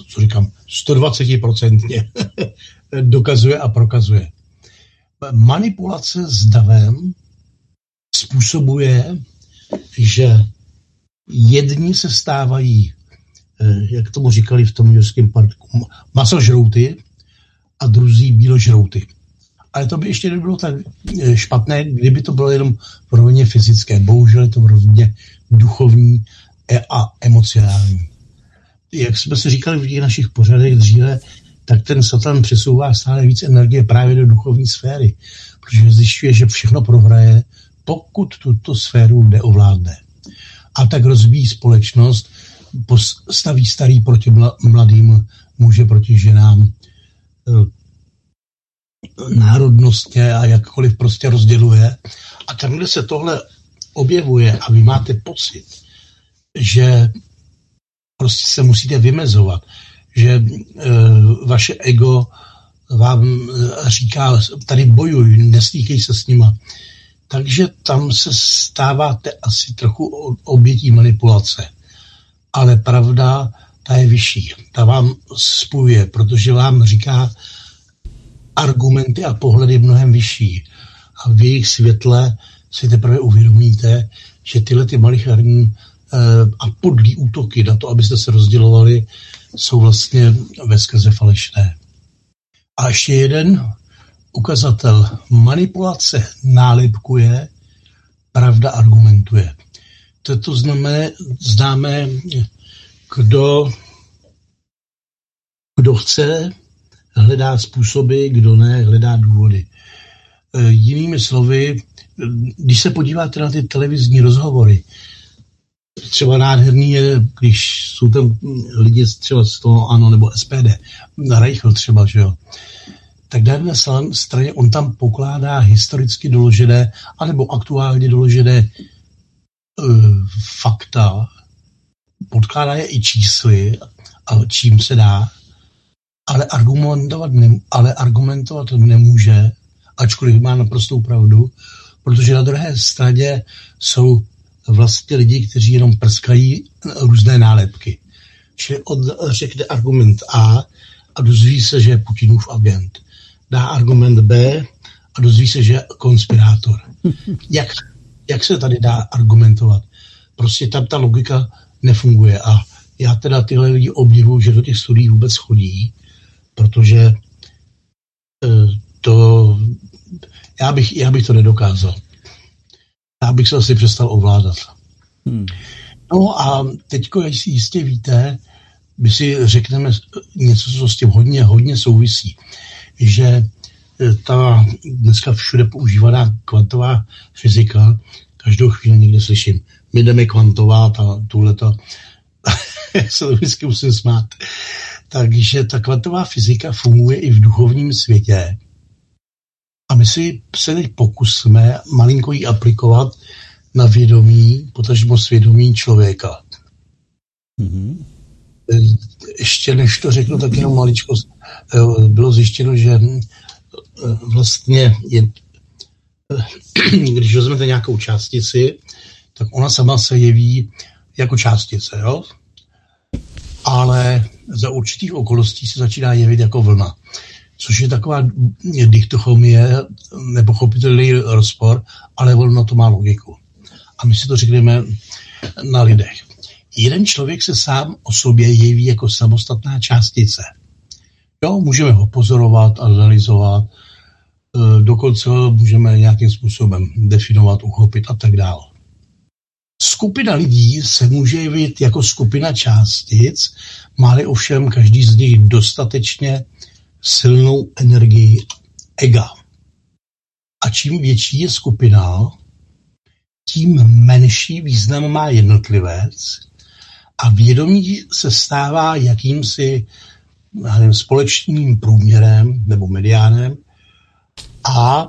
120% dokazuje a prokazuje. Manipulace s davem způsobuje, že jedni se stávají, jak tomu říkali v tom Jurském parku, masožrouty a druzí bíložrouty. Ale to by ještě nebylo tak špatné, kdyby to bylo jenom v rovině fyzické. Bohužel je to v rovině duchovní a emocionální. Jak jsme si říkali v těch našich pořadech dříve, tak ten Satan přesouvá stále víc energie právě do duchovní sféry, protože zjišťuje, že všechno prohraje, pokud tuto sféru neovládne. A tak rozbíjí společnost, staví starý proti mladým, muže proti ženám, národnostně a jakkoliv prostě rozděluje. A tam, kde se tohle objevuje a vy máte pocit, že prostě se musíte vymezovat, že vaše ego vám říká, tady bojuj, nestýkej se s nima. Takže tam se stáváte asi trochu obětí manipulace. Ale pravda, ta je vyšší. Ta vám spojuje, protože vám říká argumenty a pohledy mnohem vyšší. A v jejich světle si teprve uvědomíte, že tyhle ty malicherní a podlý útoky na to, abyste se rozdělovali, jsou vlastně veskrze falešné. A ještě jeden ukazatel. Manipulace nálepkuje, pravda argumentuje. To známe, kdo chce, hledá způsoby, kdo ne, hledá důvody. Jinými slovy, když se podíváte na ty televizní rozhovory, třeba nádherný je, když jsou tam lidi třeba z toho ANO nebo SPD, Reichl třeba, že jo, tak na jedné straně on tam pokládá historicky doložené anebo aktuálně doložené fakta, podkládá je i čísly a čím se dá, ale argumentovat nemůže, ačkoliv má naprostou pravdu, protože na druhé straně jsou vlastně lidi, kteří jenom prskají různé nálepky. Čili on řekne argument A a dozví se, že je Putinův agent. Dá argument B a dozví se, že je konspirátor. Jak se tady dá argumentovat? Prostě tam ta logika nefunguje a já teda tyhle lidi obdivuju, že do těch studií vůbec chodí, protože já bych to nedokázal. Já bych se asi přestal ovládat. No a teďko, jak si jistě víte, my si řekneme něco, co s tím hodně souvisí, že ta dneska všude používaná kvantová fyzika, každou chvíli někde slyším, my jdeme kvantovat a tuhleto, já se to vždycky musím smát. Takže ta kvantová fyzika funguje i v duchovním světě a my si se teď pokusíme malinko ji aplikovat na vědomí, potažmo svědomí člověka. Ještě než to řeknu, tak jenom maličko bylo zjištěno, že vlastně když vezmete nějakou částici, tak ona sama se jeví jako částice, jo? Ale za určitých okolností se začíná jevit jako vlna. Což je taková dichotomie, nepochopitelný rozpor, ale ono to má logiku. A my si to řekneme na lidech. Jeden člověk se sám o sobě jeví jako samostatná částice. Jo, můžeme ho pozorovat, analyzovat, dokonce můžeme nějakým způsobem definovat, uchopit a tak dále. Skupina lidí se může jevit jako skupina částic, má-li ovšem každý z nich dostatečně silnou energii ega. A čím větší je skupina, tím menší význam má jednotlivec a vědomí se stává jakýmsi společným průměrem nebo mediánem a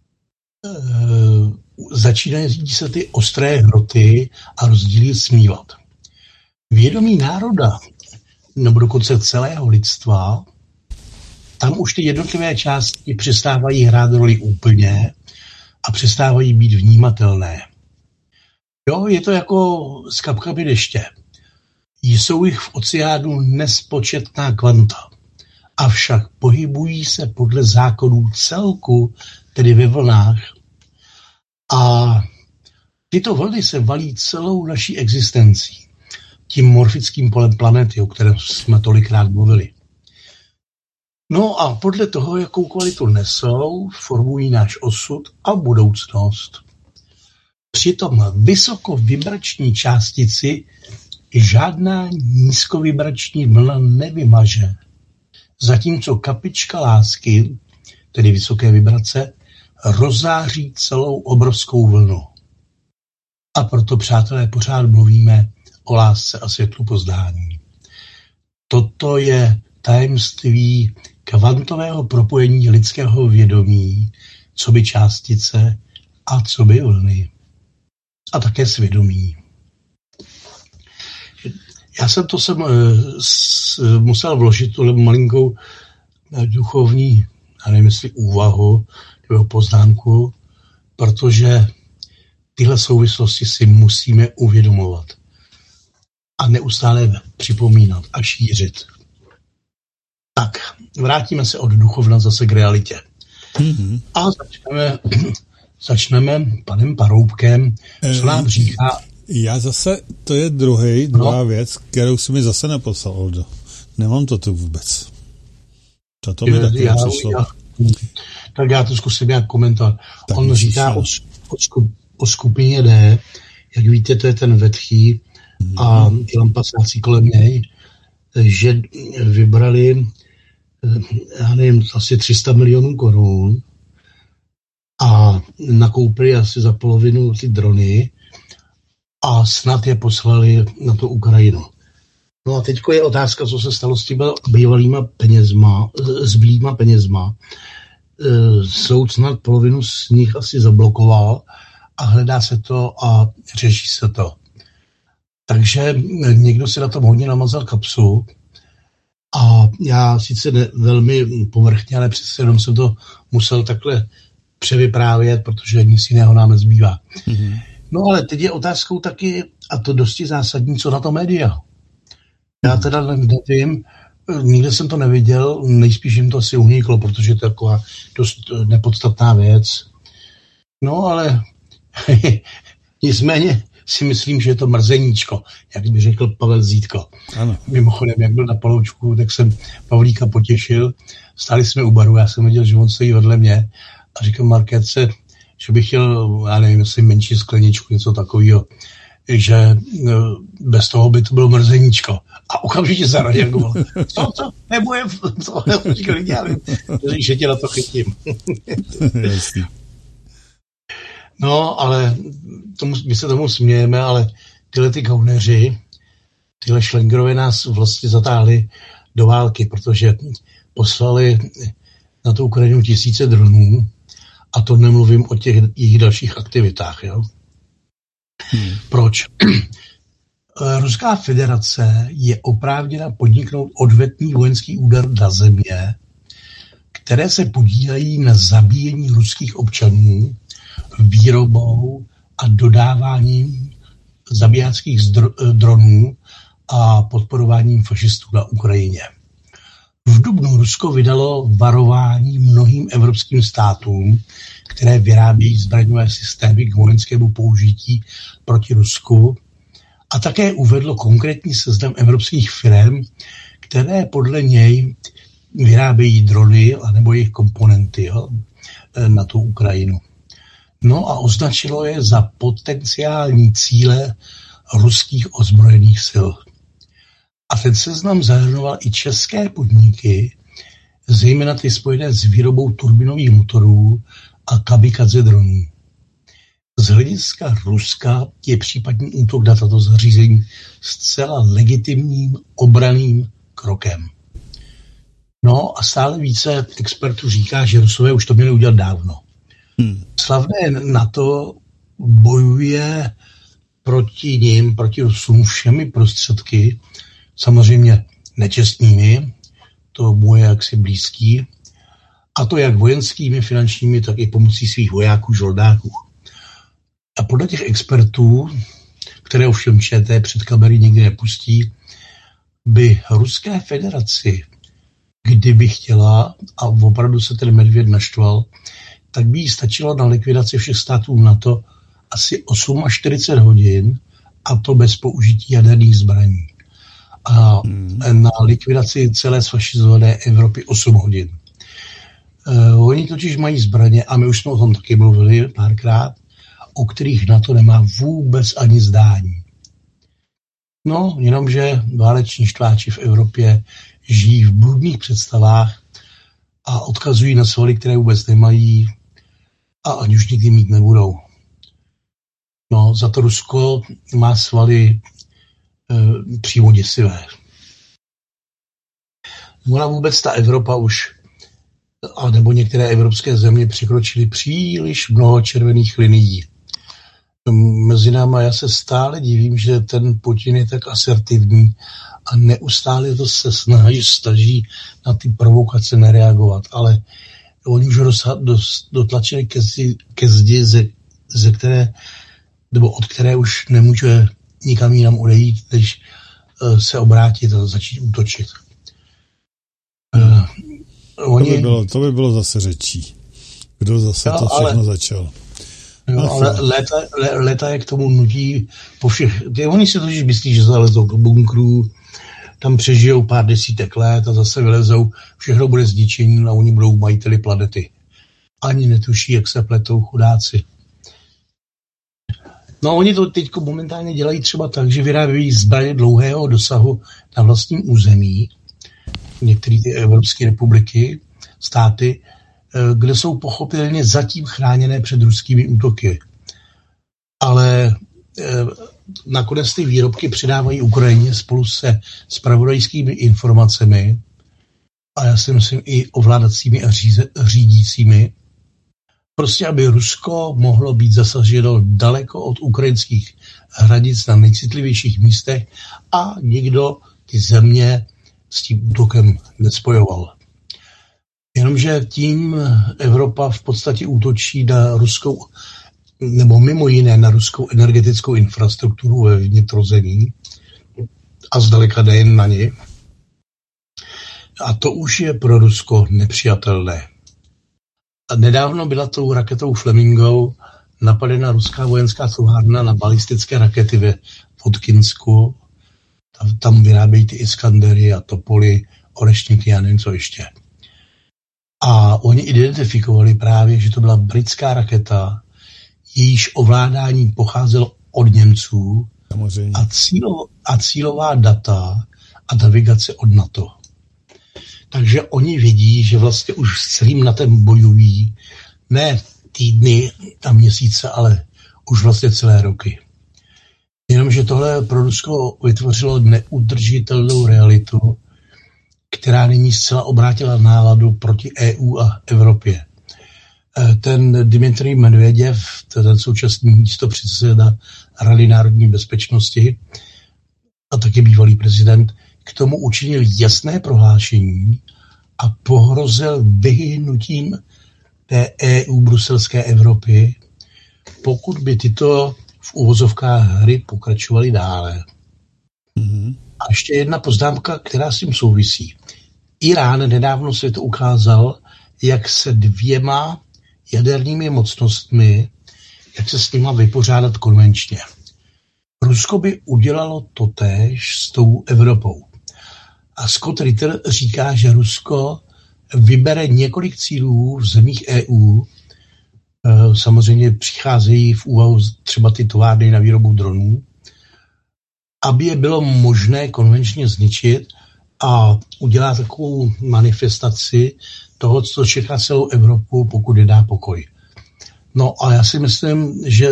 začínají se ty ostré hroty a rozdíly smívat. Vědomí národa, nebo dokonce celého lidstva, tam už ty jednotlivé části přestávají hrát roli úplně a přestávají být vnímatelné. Jo, je to jako s kapkami deště. Jsou jich v oceánu nespočetná kvanta. Avšak pohybují se podle zákonů celku, tedy ve vlnách. A tyto vlny se valí celou naší existencí. Tím morfickým polem planety, o kterém jsme tolikrát mluvili. No a podle toho, jakou kvalitu nesou, formují náš osud a budoucnost. Přitom vysokovibrační částici žádná nízkovibrační vlna nevymaže. Zatímco kapička lásky, tedy vysoké vibrace, rozzáří celou obrovskou vlnu. A proto, přátelé, pořád mluvíme o lásce a světlu poznání. Toto je tajemství kvantového propojení lidského vědomí, co by částice a co by vlny. A také svědomí. Já jsem musel vložit tuhle malinkou duchovní, já nevím, jestli úvahu nebo poznámku, protože tyhle souvislosti si musíme uvědomovat a neustále připomínat a šířit. Tak, vrátíme se od duchovna zase k realitě. Mm-hmm. A začneme panem Paroubkem, co nám říká. Já zase, to je druhá věc, kterou si mi zase neposlal, Oldo. Nemám to tu vůbec. To mi taky přišlo. Tak já to zkusím nějak komentovat. Tak on říká o skupině D, jak víte, to je ten vetchý a ty lampasáci kolem něj, že vybrali, já nevím, asi 300 milionů korun a nakoupili asi za polovinu ty drony a snad je poslali na tu Ukrajinu. No a teďko je otázka, co se stalo s těma zbylýma penězma. Soud snad polovinu z nich asi zablokoval a hledá se to a řeší se to. Takže někdo si na tom hodně namazal kapsu a já sice velmi povrchně, ale přece jenom jsem to musel takhle převyprávět, protože nic jiného nám nezbývá. Mm-hmm. No ale teď je otázkou taky, a to dosti zásadní, co na to média. Já teda nevím, nikde jsem to neviděl, nejspíš jim to asi uniklo, protože to je taková dost nepodstatná věc. No ale nicméně si myslím, že je to mrzeníčko, jak by řekl Pavel Zítko. Ano. Mimochodem, jak byl na Paloučku, tak jsem Pavlíka potěšil, stáli jsme u baru, já jsem viděl, že on stojí vedle mě a říkal Markétce, že bych chtěl, já nevím, jestli menší skleničku, něco takového, že bez toho by to bylo mrzeníčko. A okamžitě zareagoval. Co? Nebude to? Říkal, já nevím, že tě na to chytím. No, ale my se tomu smějeme, ale tyhle ty gauneři, tyhle šlengrové nás vlastně zatáhli do války, protože poslali na tu Ukrajinu 1000 dronů a to nemluvím o těch jejich dalších aktivitách. Jo? Proč? Ruská federace je oprávněna podniknout odvetný vojenský úder na země, které se podílejí na zabíjení ruských občanů, výrobou a dodáváním zabijáckých dronů a podporováním fašistů na Ukrajině. V dubnu Rusko vydalo varování mnohým evropským státům, které vyrábějí zbraňové systémy k vojenskému použití proti Rusku, a také uvedlo konkrétní seznam evropských firm, které podle něj vyrábějí drony anebo jejich komponenty na tu Ukrajinu. No a označilo je za potenciální cíle ruských ozbrojených sil. A ten seznam zahrnoval i české podniky, zejména ty spojené s výrobou turbinových motorů a kamikadze dronů. Z hlediska Ruska je případný útok na tato zařízení zcela legitimním obranným krokem. No a stále více expertů říká, že Rusové už to měli udělat dávno. Slavné NATO bojuje proti nim, proti Rusům všemi prostředky, samozřejmě nečestnými, to mu je jaksi blízký, a to jak vojenskými, finančními, tak i pomocí svých vojáků, žoldáků. A podle těch expertů, které ovšem ČT před kamery nikdy nepustí, by Ruské federaci, kdyby chtěla, a opravdu se ten medvěd naštval, tak by jí stačilo na likvidaci všech států NATO asi 48 hodin, a to bez použití jaderných zbraní. A na likvidaci celé sfašizované Evropy 8 hodin. Oni totiž mají zbraně, a my už jsme o tom taky mluvili párkrát, o kterých NATO nemá vůbec ani zdání. No, jenomže váleční štváči v Evropě žijí v bludných představách a odkazují na svaly, které vůbec nemají a ani už nikdy mít nebudou. No, za to Rusko má svaly přímo děsivé. Ona vůbec ta Evropa už, nebo některé evropské země překročily příliš mnoho červených linií. Mezi náma já se stále divím, že ten Putin je tak asertivní a neustále to se snaží na ty provokace nereagovat, ale oni už dotlačili ke zdi, ze které, nebo od které už nemůže nikam jinam odejít, než se obrátit a začít útočit. To by bylo zase řečí. Kdo zase to všechno začal? Jo, ale léta je k tomu nutí po všech. Oni si totiž myslí, že zalezou do bunkrů, tam přežijou pár desítek let a zase vylezou, všechno bude zničení a oni budou majiteli planety. Ani netuší, jak se pletou chudáci. No oni to teď momentálně dělají třeba tak, že vyrábějí zbraně dlouhého dosahu na vlastním území, některé ty evropské republiky, státy, kde jsou pochopitelně zatím chráněné před ruskými útoky. Ale nakonec ty výrobky přidávají Ukrajině spolu se zpravodajskými informacemi a já si myslím i ovládacími a řídícími, prostě aby Rusko mohlo být zasaženo daleko od ukrajinských hranic na nejcitlivějších místech a nikdo ty země s tím útokem nespojoval. Jenomže tím Evropa v podstatě útočí na ruskou, nebo mimo jiné na ruskou energetickou infrastrukturu ve vnitrozemí a zdaleka nejen na ní. A to už je pro Rusko nepřijatelné. A nedávno byla tou raketou Flemingou napadena ruská vojenská továrna na balistické rakety ve Vodkinsku. Tam vyrábějí ty Iskandery a Topoly, Orešníky a nevím co ještě. A oni identifikovali právě, že to byla britská raketa, jejíž ovládání pocházelo od Němců a cílová data a navigace od NATO. Takže oni vědí, že vlastně už s celým NATem bojují ne týdny a měsíce, ale už vlastně celé roky. Jenomže tohle pro Rusko vytvořilo neudržitelnou realitu, která nyní zcela obrátila náladu proti EU a Evropě. Ten Dmitrij Medveděv, ten současný místopředseda Rady národní bezpečnosti a taky bývalý prezident, k tomu učinil jasné prohlášení a pohrozil vyhynutím té EU bruselské Evropy, pokud by tyto v uvozovkách hry pokračovaly dále. Mm-hmm. A ještě jedna poznámka, která s tím souvisí. Irán nedávno se to ukázal, jak se dvěma jadernými mocnostmi, jak se s nima vypořádat konvenčně. Rusko by udělalo totéž s tou Evropou. A Scott Ritter říká, že Rusko vybere několik cílů v zemích EU. Samozřejmě přicházejí v úvahu třeba ty továrny na výrobu dronů, aby je bylo možné konvenčně zničit a udělá takovou manifestaci toho, co čeká celou Evropu, pokud je dá pokoj. No a já si myslím, že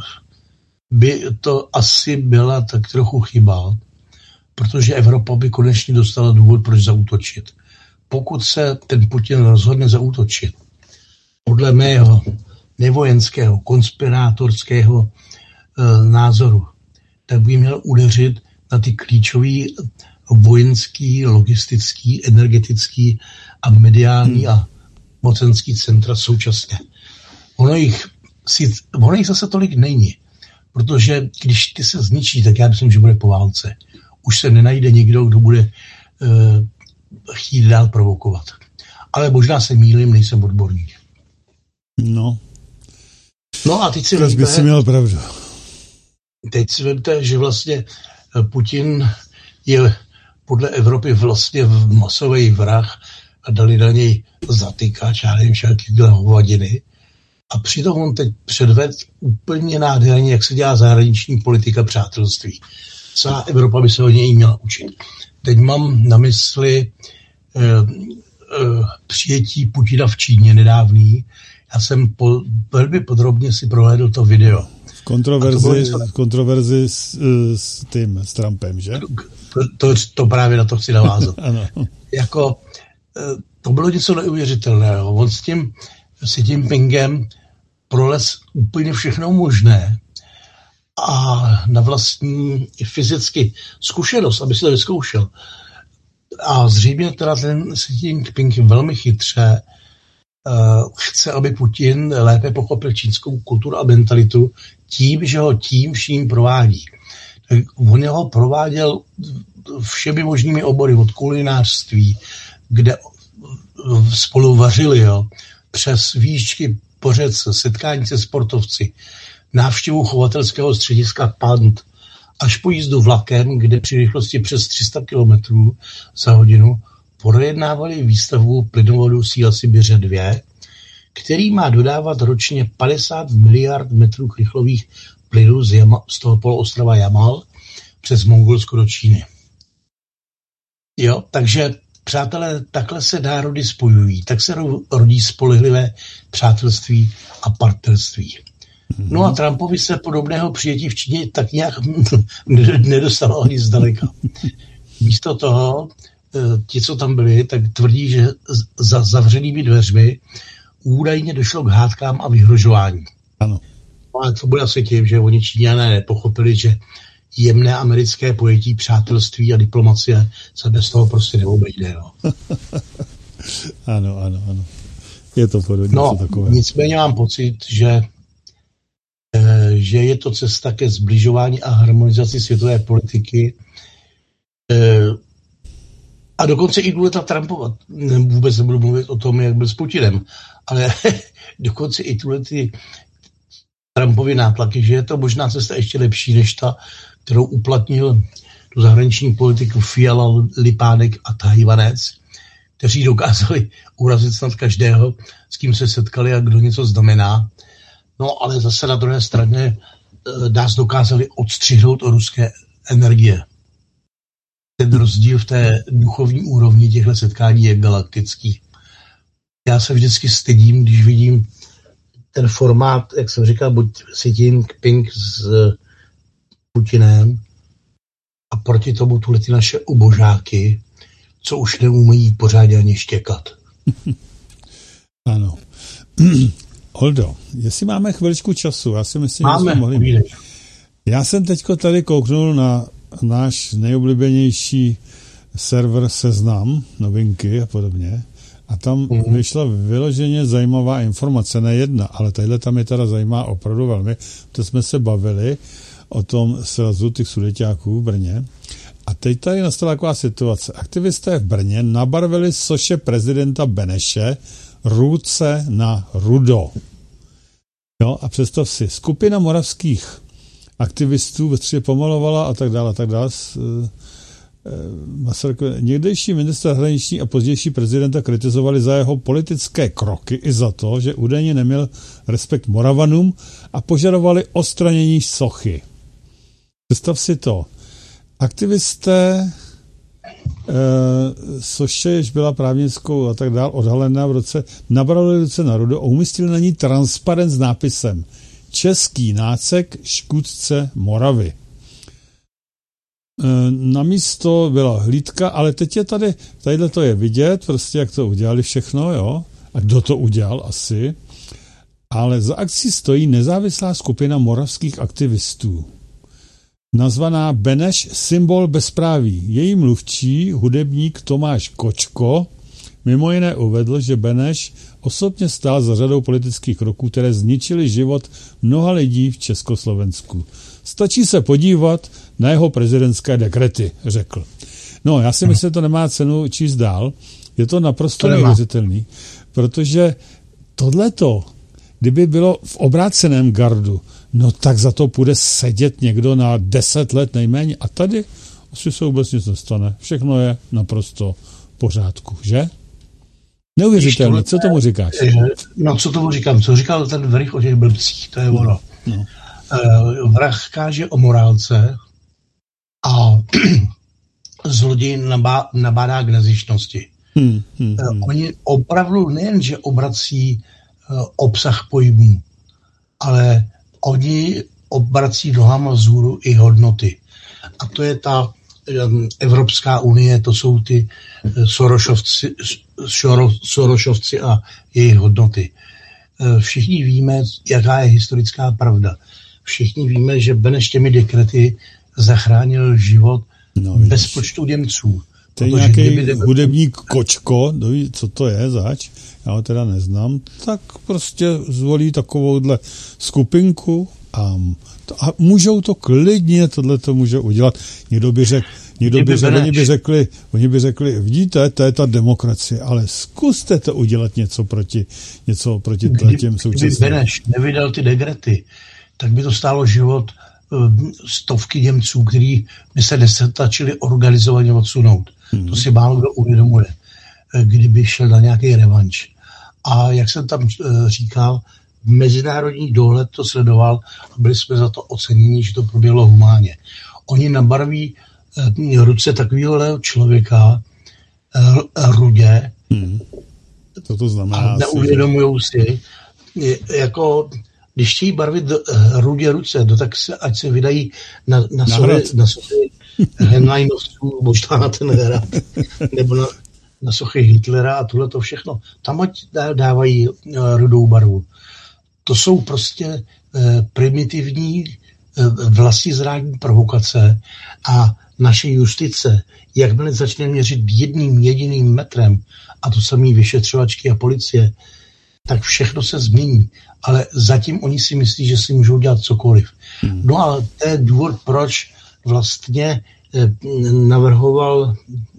by to asi byla tak trochu chyba, protože Evropa by konečně dostala důvod, proč zaútočit. Pokud se ten Putin rozhodne zaútočit, podle mého nevojenského, konspirátorského názoru, tak by měl udeřit na ty klíčový vojenský, logistický, energetický a mediální a mocenský centra současně. Ono jich zase tolik není, protože když ty se zničí, tak já myslím, že bude po válce. Už se nenajde nikdo, kdo bude chtít dál provokovat. Ale možná se mýlím, nejsem odborník. No a teď si by si měl pravdu. Teď si vemte, že vlastně Putin je podle Evropy vlastně masový vrah a dali na něj zatykač, já nevím, všaký hovadiny. A přitom on teď předvedl úplně nádherně, jak se dělá zahraniční politika přátelství. Celá Evropa by se od něj měla učit. Teď mám na mysli přijetí Putina v Číně nedávný. Já jsem velmi podrobně si prohlédl to video. Kontroverzi s Trumpem, že? To právě na to chci navázat. Ano. To bylo něco neuvěřitelného. On s tím Xi Jinpingem prolez úplně všechno možné a na vlastní fyzicky zkušenost, aby si to vyzkoušel. A zřejmě teda ten Xi Jinping velmi chytře chce, aby Putin lépe pochopil čínskou kulturu a mentalitu tím, že ho tím vším provádí. On ho prováděl všemi možnými obory, od kulinářství, kde spolu vařili, jo, přes výšky pořec, setkání se sportovci, návštěvu chovatelského střediska Pant, až po jízdu vlakem, kde při rychlosti přes 300 km za hodinu projednávali výstavbu plynovodu Síla Sibiře 2, který má dodávat ročně 50 miliard metrů krychlových plynů z toho poloostrova Jamal přes Mongolsko do Číny. Jo, takže přátelé, takhle se národy spojují, tak se rodí spolehlivé přátelství a partnerství. No a Trumpovi se podobného přijetí v Číně tak nějak nedostalo ani zdaleka. Místo toho, ti, co tam byli, tak tvrdí, že za zavřenými dveřmi údajně došlo k hádkám a vyhrožování. Ano. Ale to bude asi tím, že oni Číňané nepochopili, že jemné americké pojetí přátelství a diplomacie se bez toho prostě neobejde. No. Ano. Je to podobně takové. Nicméně mám pocit, že je to cesta ke zbližování a harmonizaci světové politiky a dokonce i důležitá Trumpova. Vůbec nebudu mluvit o tom, jak byl s Putinem, ale dokonce i ty Trumpovy nátlaky, že je to možná cesta ještě lepší než ta, kterou uplatnil tu zahraniční politiku Fiala, Lipánek a Tajvanec, kteří dokázali urazit snad každého, s kým se setkali a kdo něco znamená. No ale zase na druhé straně nás dokázali odstřihnout od ruské energie. Ten rozdíl v té duchovní úrovni těchto setkání je galaktický. Já se vždycky stydím, když vidím ten formát, jak jsem říkal, buď Xi Jinping s Putinem a proti tomu ty naše ubožáky, co už neumějí pořádně ani štěkat. Ano. Oldo, jestli máme chviličku času, já si myslím, že jsme mohli... Já jsem teďko tady kouknul na náš nejoblíbenější server Seznam, novinky a podobně, a tam vyšla vyloženě zajímavá informace, ne jedna, ale tadyhle tam je teda zajímavá opravdu velmi, protože jsme se bavili o tom srazu těch Sudeťáků v Brně. A teď tady nastala taková situace. Aktivisté v Brně nabarvili soše prezidenta Beneše ruce na rudo. Jo, a představ si, skupina moravských aktivistů ve středě pomalovala a tak dále. Někdejší ministr zahraniční a pozdější prezidenta kritizovali za jeho politické kroky i za to, že údajně neměl respekt Moravanům a požadovali odstranění sochy. Představ si to. Aktivisté soše, jež byla právnickou a tak dál odhalená v roce, nabrali ruce na rudo a umístili na ní transparent s nápisem Český nácek škůdce Moravy. Na místo byla hlídka, ale teď je tadyhle to je vidět, prostě jak to udělali všechno, jo, a kdo to udělal asi, ale za akcí stojí nezávislá skupina moravských aktivistů, nazvaná Beneš symbol bezpráví. Její mluvčí, hudebník Tomáš Kočko, mimo jiné uvedl, že Beneš osobně stál za řadou politických kroků, které zničily život mnoha lidí v Československu. Stačí se podívat na jeho prezidentské dekrety, řekl. No, já si myslím, že to nemá cenu číst dál. Je to naprosto neuvěřitelný, protože tohleto, kdyby bylo v obráceném gardu, no tak za to půjde sedět někdo na 10 let nejméně. A tady asi se vůbec nic nestane. Všechno je naprosto v pořádku, že? Neuvěřitelný. Co tomu říkáš? No, co tomu říkám? Co říkal ten Vrich o těch blbcích? To je ono. No. Vrah káže o morálce a zloděj nabádá k nezištnosti. Oni opravdu nejen, že obrací obsah pojmů, ale oni obrací nohama vzhůru i hodnoty. A to je ta Evropská unie, to jsou ty Sorošovci a jejich hodnoty. Všichni víme, jaká je historická pravda. všichni víme, že Beneš těmi dekrety zachránil život bezpočtu Němců. To je nějaký hudebník Kočko, co to je zač, já ho teda neznám, tak prostě zvolí takovouhle skupinku a můžou to klidně, tohle to může udělat. Oni by řekli, vidíte, to je ta demokracie, ale zkuste to udělat něco proti těm současným. Kdyby Beneš nevydal ty dekrety, tak by to stálo život stovky Němců, kteří by se nestačili organizovaně odsunout. To si málo kdo uvědomuje, kdyby šel na nějaký revanš. A jak jsem tam říkal, mezinárodní dohled to sledoval a byli jsme za to oceněni, že to proběhlo humánně. Oni nabarví ruce takového člověka rudě. Co to znamená? A neuvědomujou si, jako když chtějí barvit rudě ruce, tak ať se vydají na sochy Henleinovců, možná na ten hrad, nebo na sochy Hitlera a tohle to všechno. Tam ať dávají rudou barvu. To jsou prostě primitivní vlastizrádní provokace a naše justice, jakmile začne měřit jedním jediným metrem, a to samý vyšetřovačky a policie, tak všechno se změní. Ale zatím oni si myslí, že si můžou dělat cokoliv. No a to je důvod, proč vlastně navrhoval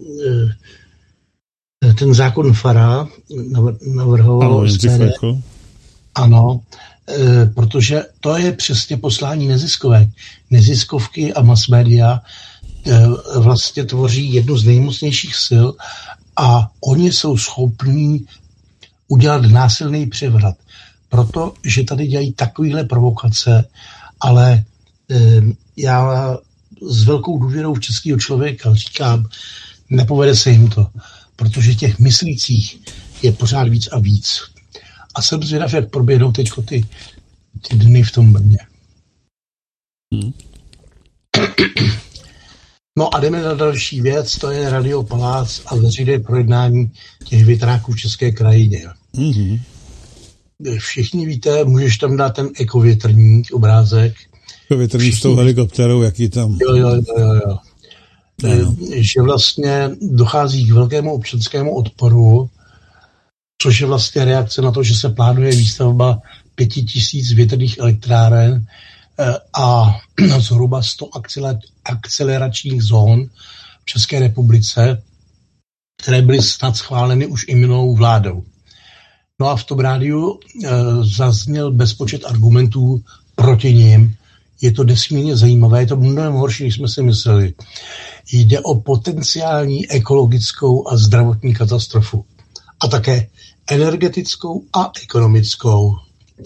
ten zákon Fara, navrhoval SPD. Ano, protože to je přesně poslání neziskovek. Neziskovky a mass media vlastně tvoří jednu z nejmocnějších sil a oni jsou schopní udělat násilný převrat. Protože tady dělají takovéhle provokace, ale já s velkou důvěrou v českého člověka říkám, nepovede se jim to, protože těch myslících je pořád víc a víc. A jsem zvědav, jak proběhnou teď ty dny v tom Brně. No a jdeme na další věc, to je Radio Palác a veřejné projednání těch větráků v české krajině. Všichni víte, můžeš tam dát ten ekovětrník, obrázek. Ekovětrník s tou helikopterou, jaký tam... Jo. Že vlastně dochází k velkému občanskému odporu, což je vlastně reakce na to, že se plánuje výstavba 5000 větrných elektráren a zhruba 100 akceleračních zón v České republice, které byly snad schváleny už i minulou vládou. No a v tom rádiu zazněl bezpočet argumentů proti nim. Je to nesmírně zajímavé, je to mnohem horší, než jsme si mysleli. Jde o potenciální ekologickou a zdravotní katastrofu. A také energetickou a ekonomickou.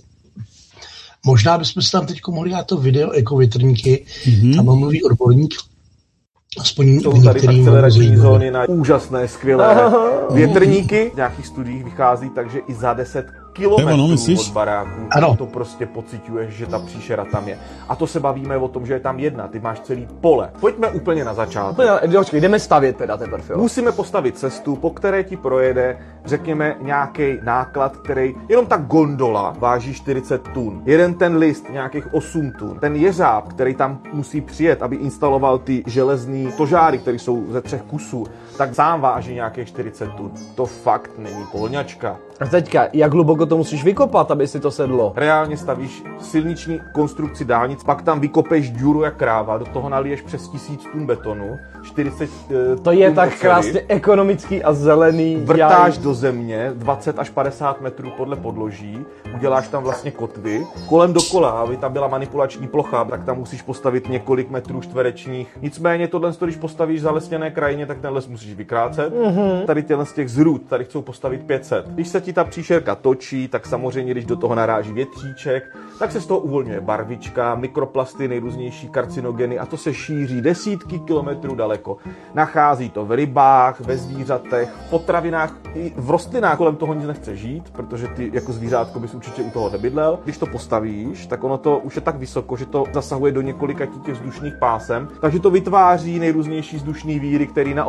Možná bychom si tam teď mohli dát to video ekovětrníky, tam mluví odborník, aspoň jsou tady akcelerační zóny na úžasné, skvělé větrníky. V nějakých studiích vychází, takže i za 10 kilometrů od baráků to prostě pociťuješ, že ta příšera tam je. A to se bavíme o tom, že je tam jedna, ty máš celý pole. Pojďme úplně na začátek. Jdeme stavět teda teprve. Musíme postavit cestu, po které ti projede, řekněme, nějaký náklad, který jenom ta gondola váží 40 tun. Jeden ten list nějakých 8 tun. Ten jeřáb, který tam musí přijet, aby instaloval ty železný tožáry, které jsou ze 3 kusů, tak sám váží nějakých 40 tun. To fakt není polňačka. A teďka, jak hluboko to musíš vykopat, aby si to sedlo? Reálně stavíš silniční konstrukci dálnic, pak tam vykopeš díru jak kráva, do toho naliješ přes 1000 tun betonu, 40 to je tak oceli, krásně ekonomický a zelený. Vrtáš do země 20 až 50 metrů podle podloží, uděláš tam vlastně kotvy, kolem dokola, aby tam byla manipulační plocha, tak tam musíš postavit několik metrů čtverečních. Nicméně tohle, když postavíš zalesněné krajině, tak ten les musíš vykrácet. Tady z těch zrůd, tady chcou postavit 500. Když se ti ta příšerka točí, tak samozřejmě, když do toho naráží větříček, tak se z toho uvolňuje barvička, mikroplasty, nejrůznější karcinogeny a to se šíří desítky kilometrů daleko. Nachází to v rybách, ve zvířatech, v potravinách, i v rostlinách. Kolem toho nic nechce žít, protože ty jako zvířátko bys určitě u toho nebydlel. Když to postavíš, tak ono to už je tak vysoko, že to zasahuje do několika těch vzdušných pásem, takže to vytváří nejrůznější vzdušný víry, které naopak způsobí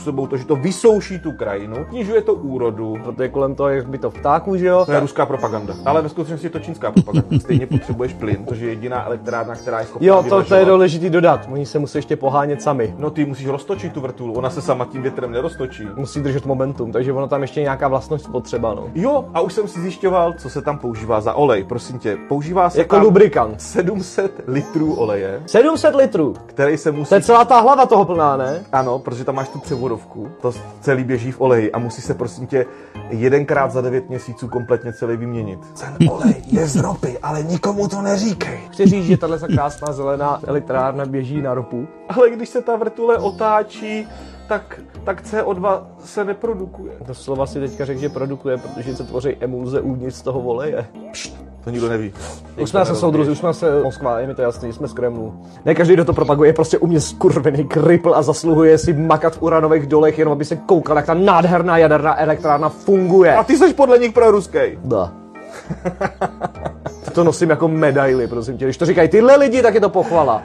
sebou to, že to vysouší tu krajinu, snižuje to úrodu. Protože kolem toho je by to vtáků, že jo? To je ruská propaganda. Ale ve skutečnosti je to čínská propaganda. Stejně potřebuješ plyn, protože je jediná elektrárna, která je schopná Jo, to je důležitý dodat. Oni se musí ještě pohánět sami. No ty musíš roztočit tu vrtulu, ona se sama tím větrem neroztočí. Musí držet momentum, takže ono tam ještě nějaká vlastnost spotřeba, no. Jo, a už jsem si zjišťoval, co se tam používá za olej. Prosím tě, používá se jako tam lubrikant. 700 litrů oleje. 700 litrů? Který se musí... To je celá ta hlava toho plná, ne? Ano, protože tam máš tu převodovku. To celý běží v oleji a musí se, prosím tě, 1krát za 9 měsíců kompletně celý vyměnit. Ten olej je z ropy, ale nikomu to neříkej. Chci říct, že tahle krásná zelená elektrárna běží na ropu. Ale když se ta vrtule otáčí, tak CO2 se neprodukuje. To slova si teďka řekl, že produkuje, protože se tvoří emulze uvnitř toho oleje. To nikdo neví. Už jsme se soudruzi, už jsme se Moskva, je mi to jasný, jsme z Kremlu. Ne každý, kdo to propaguje, je prostě u mě skurvený kripl a zasluhuje si makat v uranových dolech, jenom aby se koukal, jak ta nádherná jaderná elektrárna funguje. A ty jsi podle nich proruskej. Da. To nosím jako medaily, prosím tě. Když to říkají tyhle lidi, tak je to pochvala.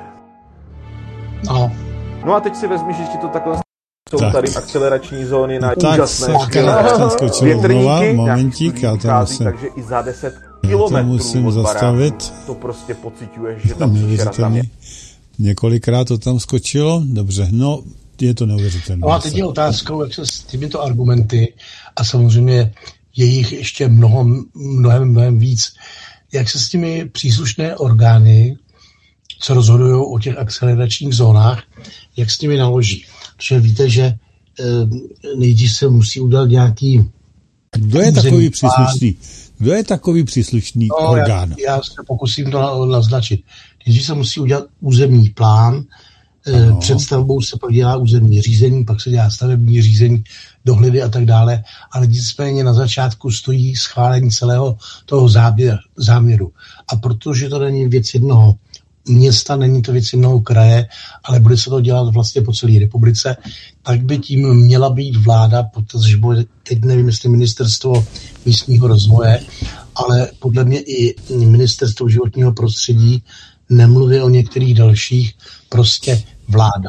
No a teď si vezmi, že ti to takhle jsou tady akcelerační zóny na úžasné větrníky. Momentík, já to musím. Takže i za 10 kilometrů od baráku to prostě pociťuješ, že tam příšera tam je. Několikrát to tam skočilo, dobře, no je to neuvěřitelné. No a teď je otázkou, jak se s těmito argumenty a samozřejmě je jich ještě mnohem víc, jak se s těmi příslušné orgány, co rozhodují o těch akceleračních zónách, jak s nimi naloží. Protože víte, že nejdřív se musí udělat nějaký... Kdo je takový příslušný orgán? Já se pokusím to naznačit. Nejdřív se musí udělat územní plán, před stavbou se pak dělá územní řízení, pak se dělá stavební řízení, dohledy a tak dále, ale nicméně na začátku stojí schválení celého toho záměru. A protože to není věc jednoho města, není to věc jednoho kraje, ale bude se to dělat vlastně po celé republice, tak by tím měla být vláda, protože bude, teď nevím, jestli ministerstvo místního rozvoje, ale podle mě i ministerstvo životního prostředí, nemluví o některých dalších, prostě vláda.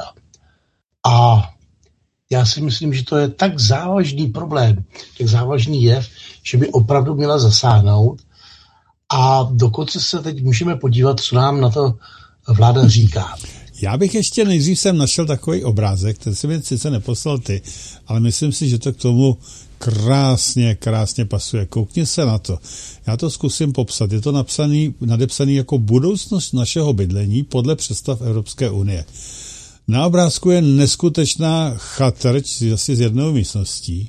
A já si myslím, že to je tak závažný problém, tak závažný jev, že by opravdu měla zasáhnout. A dokonce se teď můžeme podívat, co nám na to vláda říká. Já bych ještě nejdřív jsem našel takový obrázek, ten si mi sice neposlal ty, ale myslím si, že to k tomu krásně pasuje. Koukni se na to. Já to zkusím popsat. Je to nadepsaný jako budoucnost našeho bydlení podle představ Evropské unie. Na obrázku je neskutečná chatrč asi z jednou místností,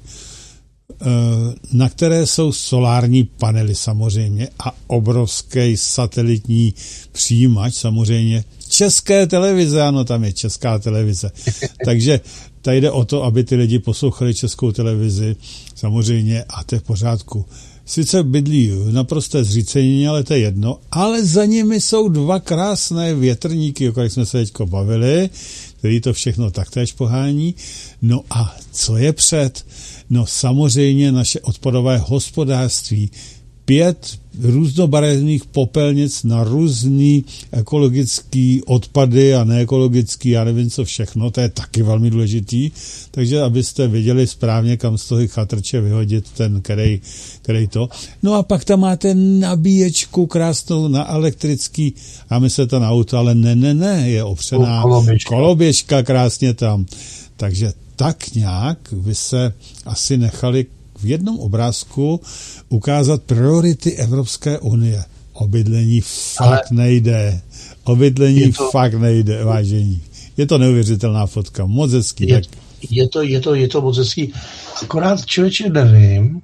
na které jsou solární panely samozřejmě a obrovský satelitní přijímač samozřejmě. České televize, ano, tam je Česká televize. Takže tady jde o to, aby ty lidi poslouchali Českou televizi samozřejmě a to je v pořádku. Sice bydlí v naprosté zřícenině, ale to je jedno, ale za nimi jsou 2 krásné větrníky, o kterých jsme se teďko bavili, který to všechno taktéž pohání. No a co je před? No samozřejmě naše odpadové hospodářství. 5 různobarevných popelnic na různý ekologický odpady a neekologický, já nevím co všechno, to je taky velmi důležitý, takže abyste věděli správně, kam z toho chatrče vyhodit ten, který to. No a pak tam máte nabíječku krásnou na elektrický, a myslíte na auto, ale ne, je opřená koloběžka krásně tam. Takže tak nějak by se asi nechali v jednom obrázku ukázat priority Evropské unie. O bydlení fakt nejde. O bydlení fakt nejde, vážení. Je to neuvěřitelná fotka, moc hezký. Je to moc hezký. Akorát člověče nevím,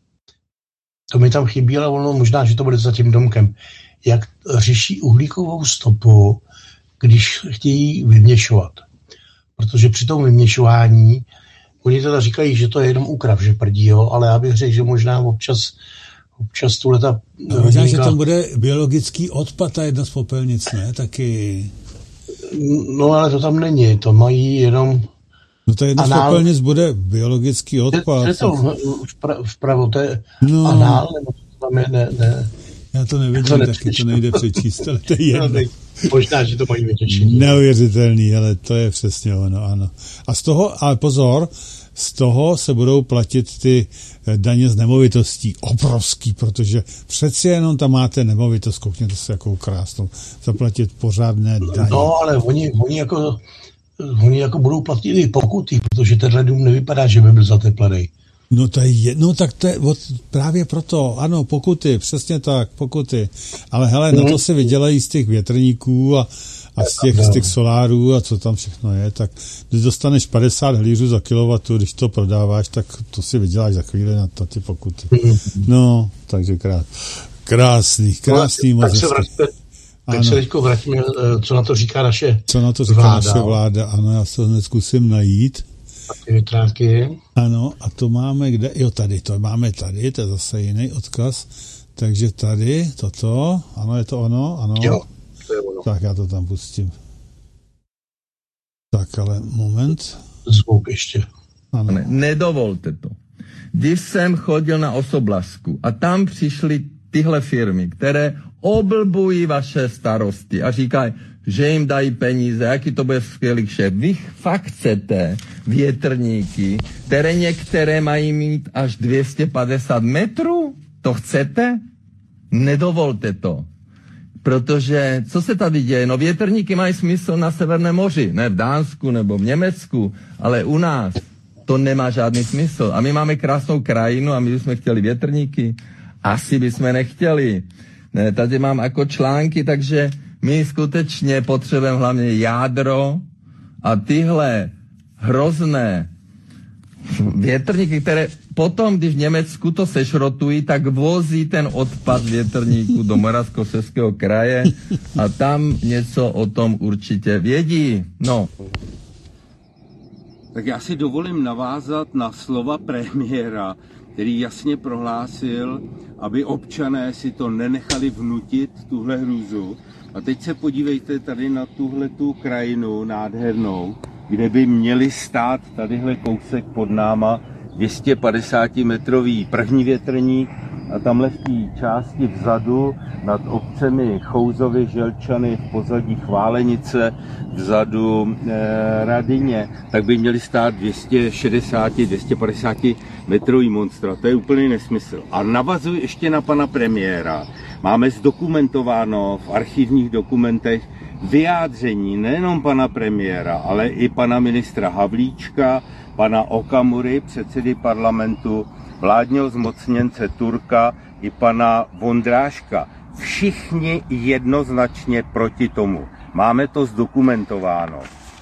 to mi tam chybí, ale ono možná, že to bude za tím domkem, jak řeší uhlíkovou stopu, když chtějí vyměšovat. Protože při tom vyměšování oni teda říkají, že to je jenom úkrav, že prdí, jo, ale já bych řekl, že možná občas tuhleto... Možná, že tam bude biologický odpad a jedna z popelnic, ne? Taky... No, ale to tam není, to mají jenom... No to jedna z popelnic bude biologický odpad. To je to vpravo, to je anál, nebo to tam je, ne. Já to nevidím, taky to nejde přečíst, ale to je jedno. Možná, že to mají vytěšení. Neuvěřitelný, ale to je přesně ono, ano. A z toho, ale pozor, z toho se budou platit ty daně z nemovitostí obrovský, protože přeci jenom tam máte nemovitost, koukněte se, jakou krásnou, zaplatit pořádné daně. No, ale oni jako budou platit i pokuty, protože tenhle dům nevypadá, že by byl zateplený. No tak to je právě proto, ano, pokuty, přesně tak, pokuty. Ale hele, na to si vydělají z těch větrníků a z těch solárů a co tam všechno je, tak když dostaneš 50 helířů za kilowattu, když to prodáváš, tak to si vyděláš za chvíli na ty pokuty. No, takže krásný moc. Tak se teďko vrátíme, co na to říká naše vláda. Ano, já se to hned zkusím najít. Ty větránky. Ano, a to máme kde? Jo, tady, to máme tady, to je zase jiný odkaz. Takže tady, toto, ano, je to ono, ano. Jo, to je ono. Tak já to tam pustím. Tak, ale moment. Zvuk ještě. Ano. Nedovolte to. Když jsem chodil na Osoblasku a tam přišly tyhle firmy, které oblbují vaše starosty a říkají, že jim dají peníze, jaký to bude skvělý šéf. Vy fakt chcete větrníky, které některé mají mít až 250 metrů? To chcete? Nedovolte to. Protože, co se tady děje? No větrníky mají smysl na Severném moři, ne v Dánsku nebo v Německu, ale u nás to nemá žádný smysl. A my máme krásnou krajinu a my bychom chtěli větrníky. Asi bychom nechtěli. Ne, tady mám jako články, takže my skutečně potřebujeme hlavně jádro a tyhle hrozné větrníky, které potom, když v Německu to sešrotují, tak vozí ten odpad větrníků do Moravskoslezského kraje a tam něco o tom určitě vědí. No. Tak já si dovolím navázat na slova premiéra, který jasně prohlásil, aby občané si to nenechali vnutit, tuhle hrůzu. A teď se podívejte tady na tuhletu krajinu nádhernou, kde by měli stát tadyhle kousek pod náma 250-metrový první větrník a tamhle v té části vzadu nad obcemi Chouzovy, Želčany, v pozadí Chválenice, vzadu Radyně, tak by měli stát 260-250 metrový monstra. To je úplný nesmysl. A navazuji ještě na pana premiéra. Máme zdokumentováno v archivních dokumentech vyjádření nejenom pana premiéra, ale i pana ministra Havlíčka, pana Okamury, předsedy parlamentu, vládního zmocněnce Turka i pana Vondráška. Všichni jednoznačně proti tomu. Máme to zdokumentováno.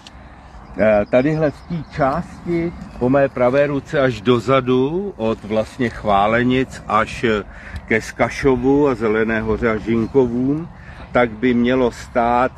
Tadyhle v té části po mé pravé ruce až dozadu, od vlastně Chválenic až ke Skašovu a Zelené hoře a Žinkovům, tak by mělo stát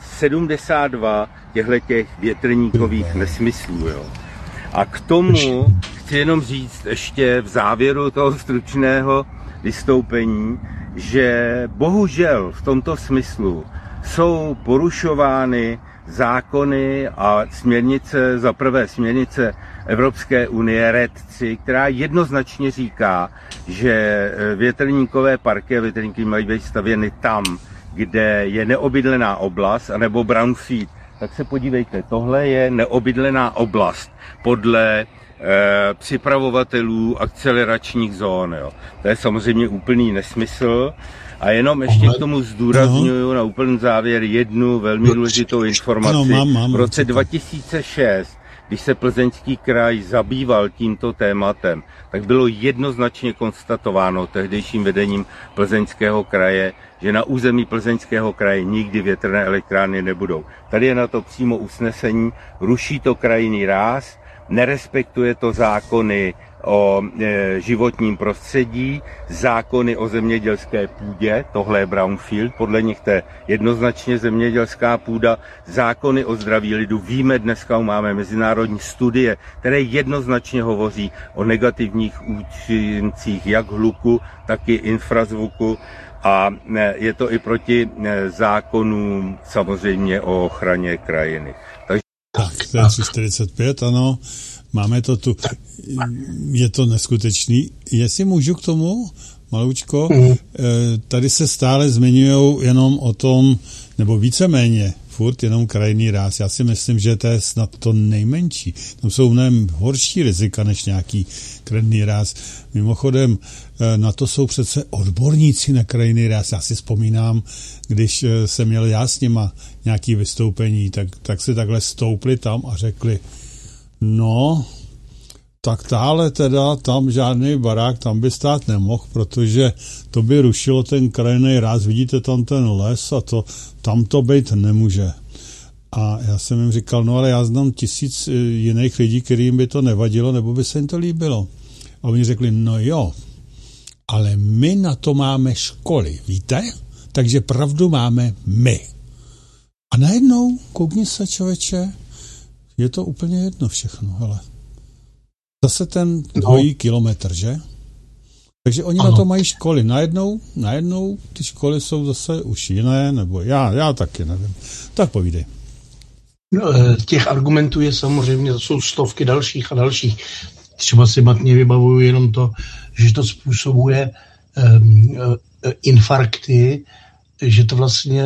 72 těch větrníkových nesmyslů. Jo. A k tomu chci jenom říct ještě v závěru toho stručného vystoupení, že bohužel v tomto smyslu jsou porušovány zákony a směrnice, za prvé směrnice Evropské unie RED 3, která jednoznačně říká, že větrníkové parky a větrníky mají být stavěny tam, kde je neobydlená oblast, anebo brownfield. Tak se podívejte, tohle je neobydlená oblast podle připravovatelů akceleračních zón. Jo. To je samozřejmě úplný nesmysl. A jenom ještě k tomu zdůrazňuju na úplný závěr jednu velmi důležitou informaci. V roce 2006, když se Plzeňský kraj zabýval tímto tématem, tak bylo jednoznačně konstatováno tehdejším vedením Plzeňského kraje, že na území Plzeňského kraje nikdy větrné elektrárny nebudou. Tady je na to přímo usnesení, ruší to krajinný ráz, nerespektuje to zákony o životním prostředí, zákony o zemědělské půdě, tohle je brownfield, podle nich to je jednoznačně zemědělská půda, zákony o zdraví lidu. Víme, dneska máme mezinárodní studie, které jednoznačně hovoří o negativních účincích jak hluku, tak i infrazvuku a je to i proti zákonům samozřejmě o ochraně krajiny. Tak, to je 345, ano. Máme to tu. Je to neskutečný. Jestli můžu k tomu, maloučko. Tady se stále zmiňují jenom o tom, nebo víceméně, furt jenom krajinný ráz. Já si myslím, že to je snad to nejmenší. Tam jsou mnohem horší rizika než nějaký krajinný ráz. Mimochodem, na to jsou přece odborníci na krajinný ráz. Já si vzpomínám, když jsem měl já s nima nějaké vystoupení, tak si takhle stoupli tam a řekli, no, tak táhle teda tam žádný barák tam by stát nemohl, protože to by rušilo ten krajinný ráz. Vidíte tam ten les a tam to být nemůže. A já jsem jim říkal, no ale já znám 1000 jiných lidí, kterým by to nevadilo, nebo by se jim to líbilo. A oni řekli, no jo, ale my na to máme školy, víte? Takže pravdu máme my. A najednou, koukni se, člověče, je to úplně jedno všechno, hele. Zase ten dvojí kilometr, že? Takže oni na to mají školy. Najednou ty školy jsou zase už jiné, nebo já taky nevím. Tak povídej. No, těch argumentů je samozřejmě, to jsou stovky dalších a dalších. Třeba si matně vybavuju jenom to, že to způsobuje infarkty, že to vlastně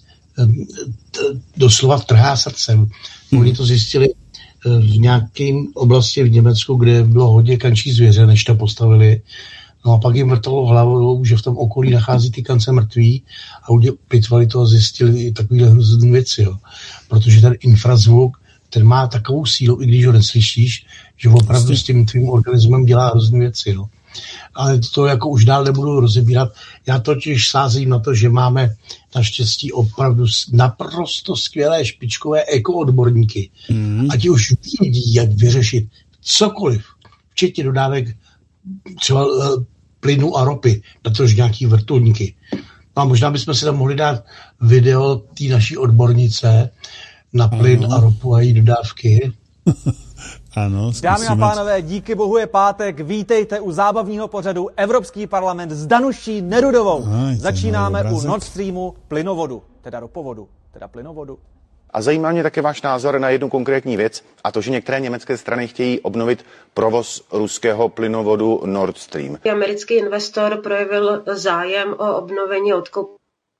doslova trhá srdcem. Oni to zjistili v nějaké oblasti v Německu, kde bylo hodně kančí zvěře, než to postavili. No a pak jim vrtalo hlavou, že v tom okolí nachází ty kance mrtví a pitvali to a zjistili i takovýhle hrozný věci, jo. Protože ten infrazvuk, ten má takovou sílu, i když ho neslyšíš, že opravdu s tím tvým organismem dělá hrozný věci, jo. Ale to jako už dál nebudu rozebírat. Já totiž sázím na to, že máme naštěstí opravdu naprosto skvělé špičkové ekoodborníky. A ti už vědí, jak vyřešit cokoliv, včetně dodávek třeba plynu a ropy, na to už nějaký vrtulníky. No a možná bychom si tam mohli dát video té naší odbornice na plyn a ropu a její dodávky. Ano, dámy a pánové, díky bohu je pátek, vítejte u zábavního pořadu Evropský parlament s Danuší Nerudovou. Začínáme u Nord Streamu plynovodu, teda ropovodu, teda plynovodu. A zajímá mě také váš názor na jednu konkrétní věc, a to, že některé německé strany chtějí obnovit provoz ruského plynovodu Nord Stream. Americký investor projevil zájem o obnovení odkoupení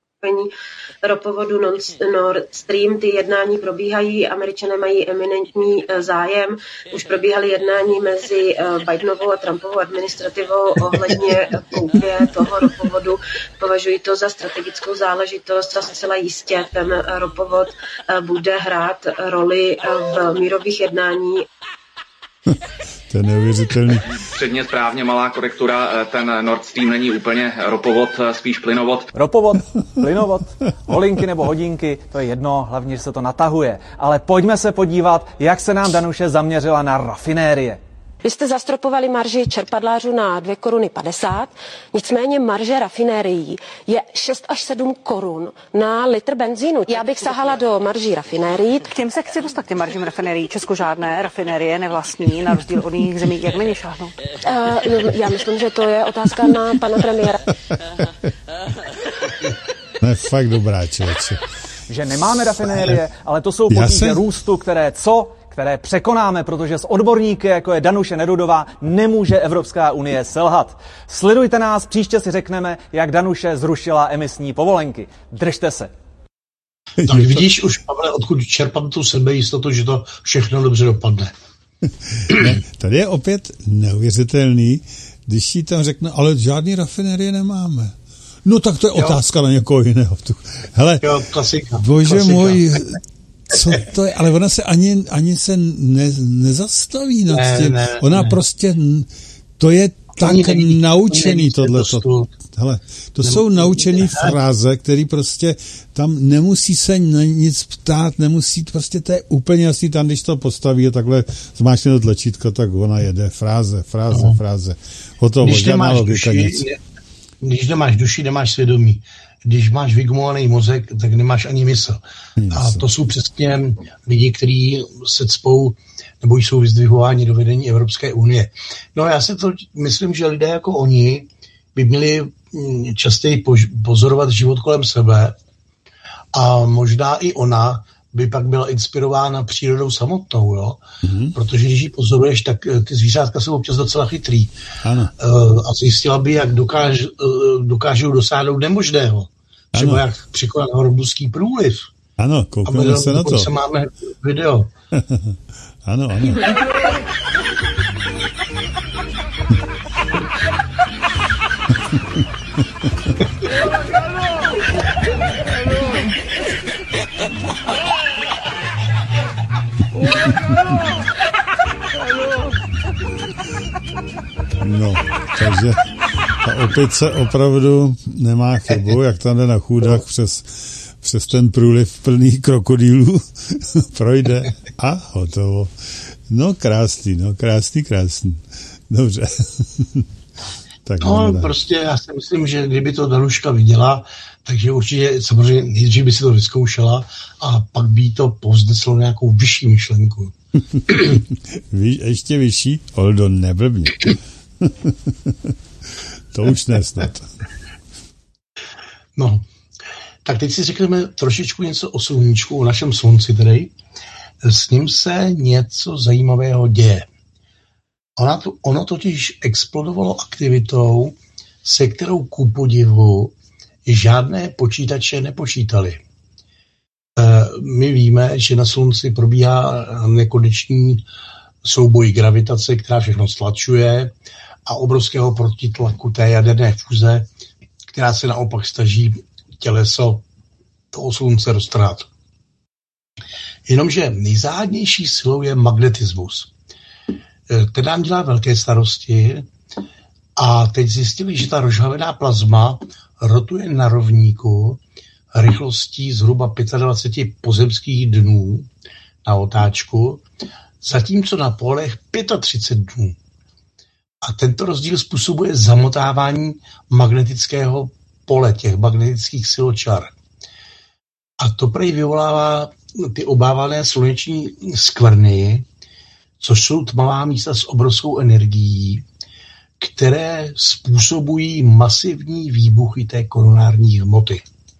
ropovodu Nord Stream. Ty jednání probíhají, Američané mají eminentní zájem. Už probíhaly jednání mezi Bidenovou a Trumpovou administrativou ohledně koupě toho ropovodu. Považují to za strategickou záležitost a zcela jistě ten ropovod bude hrát roli v mírových jednání. To je neuvěřitelný. Předně správně, malá korektura, ten Nord Stream není úplně ropovod, spíš plynovod. Ropovod, plynovod, holinky nebo hodinky, to je jedno, hlavně, že se to natahuje. Ale pojďme se podívat, jak se nám Danuše zaměřila na rafinérie. Vy jste zastropovali marži čerpadlářů na 2,50 koruny, nicméně marže rafinérií je 6 až 7 korun na litr benzínu. Já bych sahala do marží rafinérií. K těm se chci dostat, k těm maržím rafinérií. Česko žádné rafinérie nevlastní, na rozdíl od jiných zemí. Jak na ně šáhnou? Já myslím, že to je otázka na pana premiéra. Ne, fakt dobrá, člověče. Že nemáme rafinérie, ale to jsou potíže růstu, které překonáme, protože s odborníky, jako je Danuše Nerudová, nemůže Evropská unie selhat. Sledujte nás, příště si řekneme, jak Danuše zrušila emisní povolenky. Držte se. Tak vidíš už, Pavle, odkud čerpám tu sebejistotu, že to všechno dobře dopadne. Ne, tady je opět neuvěřitelný, když jí tam řekne, ale žádný rafinérie nemáme. No tak to je otázka na někoho jiného. Hele, klasika. Bože můj, co to je? Ale ona se ani se nezastaví nad tím. Ne, ona prostě, to je tak naučený tohleto. Hele, to jsou naučený fráze, který prostě tam nemusí se nic ptát, nemusí, prostě to je úplně jasný, tam když to postaví a takhle zmáčkne to tlačítko, tak ona jede. Fráze. Hotovo, žádná logika, nic. Když nemáš duši, nemáš svědomí. Když máš vygumovaný mozek, tak nemáš ani mysl. A to jsou přesně lidi, kteří se cpou nebo jsou vyzdvihováni do vedení Evropské unie. No já si to myslím, že lidé jako oni by měli častěji pozorovat život kolem sebe a možná i ona by pak byla inspirována přírodou samotnou, jo? Protože když ji pozoruješ, tak ty zvířátka jsou občas docela chytrý. Ano. A zjistila by, jak dokážou dosáhnout nemožného. Třeba jak překonat hormuzský průliv. Ano, koukneme se na to. A máme video. Ano. No, takže ta opice opravdu nemá chybu, jak tam jde na chůdách přes ten průliv plný krokodýlů, projde a hotovo. No krásný. Dobře. Tak prostě já si myslím, že kdyby to Danuška viděla, takže určitě samozřejmě nejdřív by si to vyzkoušela a pak by to povzneslo nějakou vyšší myšlenku. Ještě vyšší? Oldo, neblbni. To už nesnad. No, tak teď si řekneme trošičku něco o sluníčku, o našem slunci tedy. S ním se něco zajímavého děje. Ono totiž explodovalo aktivitou, se kterou ku podivu žádné počítače nepočítali. My víme, že na slunci probíhá nekonečný souboj gravitace, která všechno stlačuje, a obrovského protitlaku té jaderné fúze, která se naopak snaží těleso toho slunce roztrhat. Jenomže nejzáhadnější silou je magnetismus. Ten nám dělá velké starosti a teď zjistili, že ta rozžhavená plazma rotuje na rovníku rychlostí zhruba 25 pozemských dnů na otáčku, zatímco na polech 35 dnů. A tento rozdíl způsobuje zamotávání magnetického pole, těch magnetických siločar. A to prej vyvolává ty obávané sluneční skvrny, což jsou tmavá místa s obrovskou energií, které způsobují masivní výbuchy té koronární hmoty.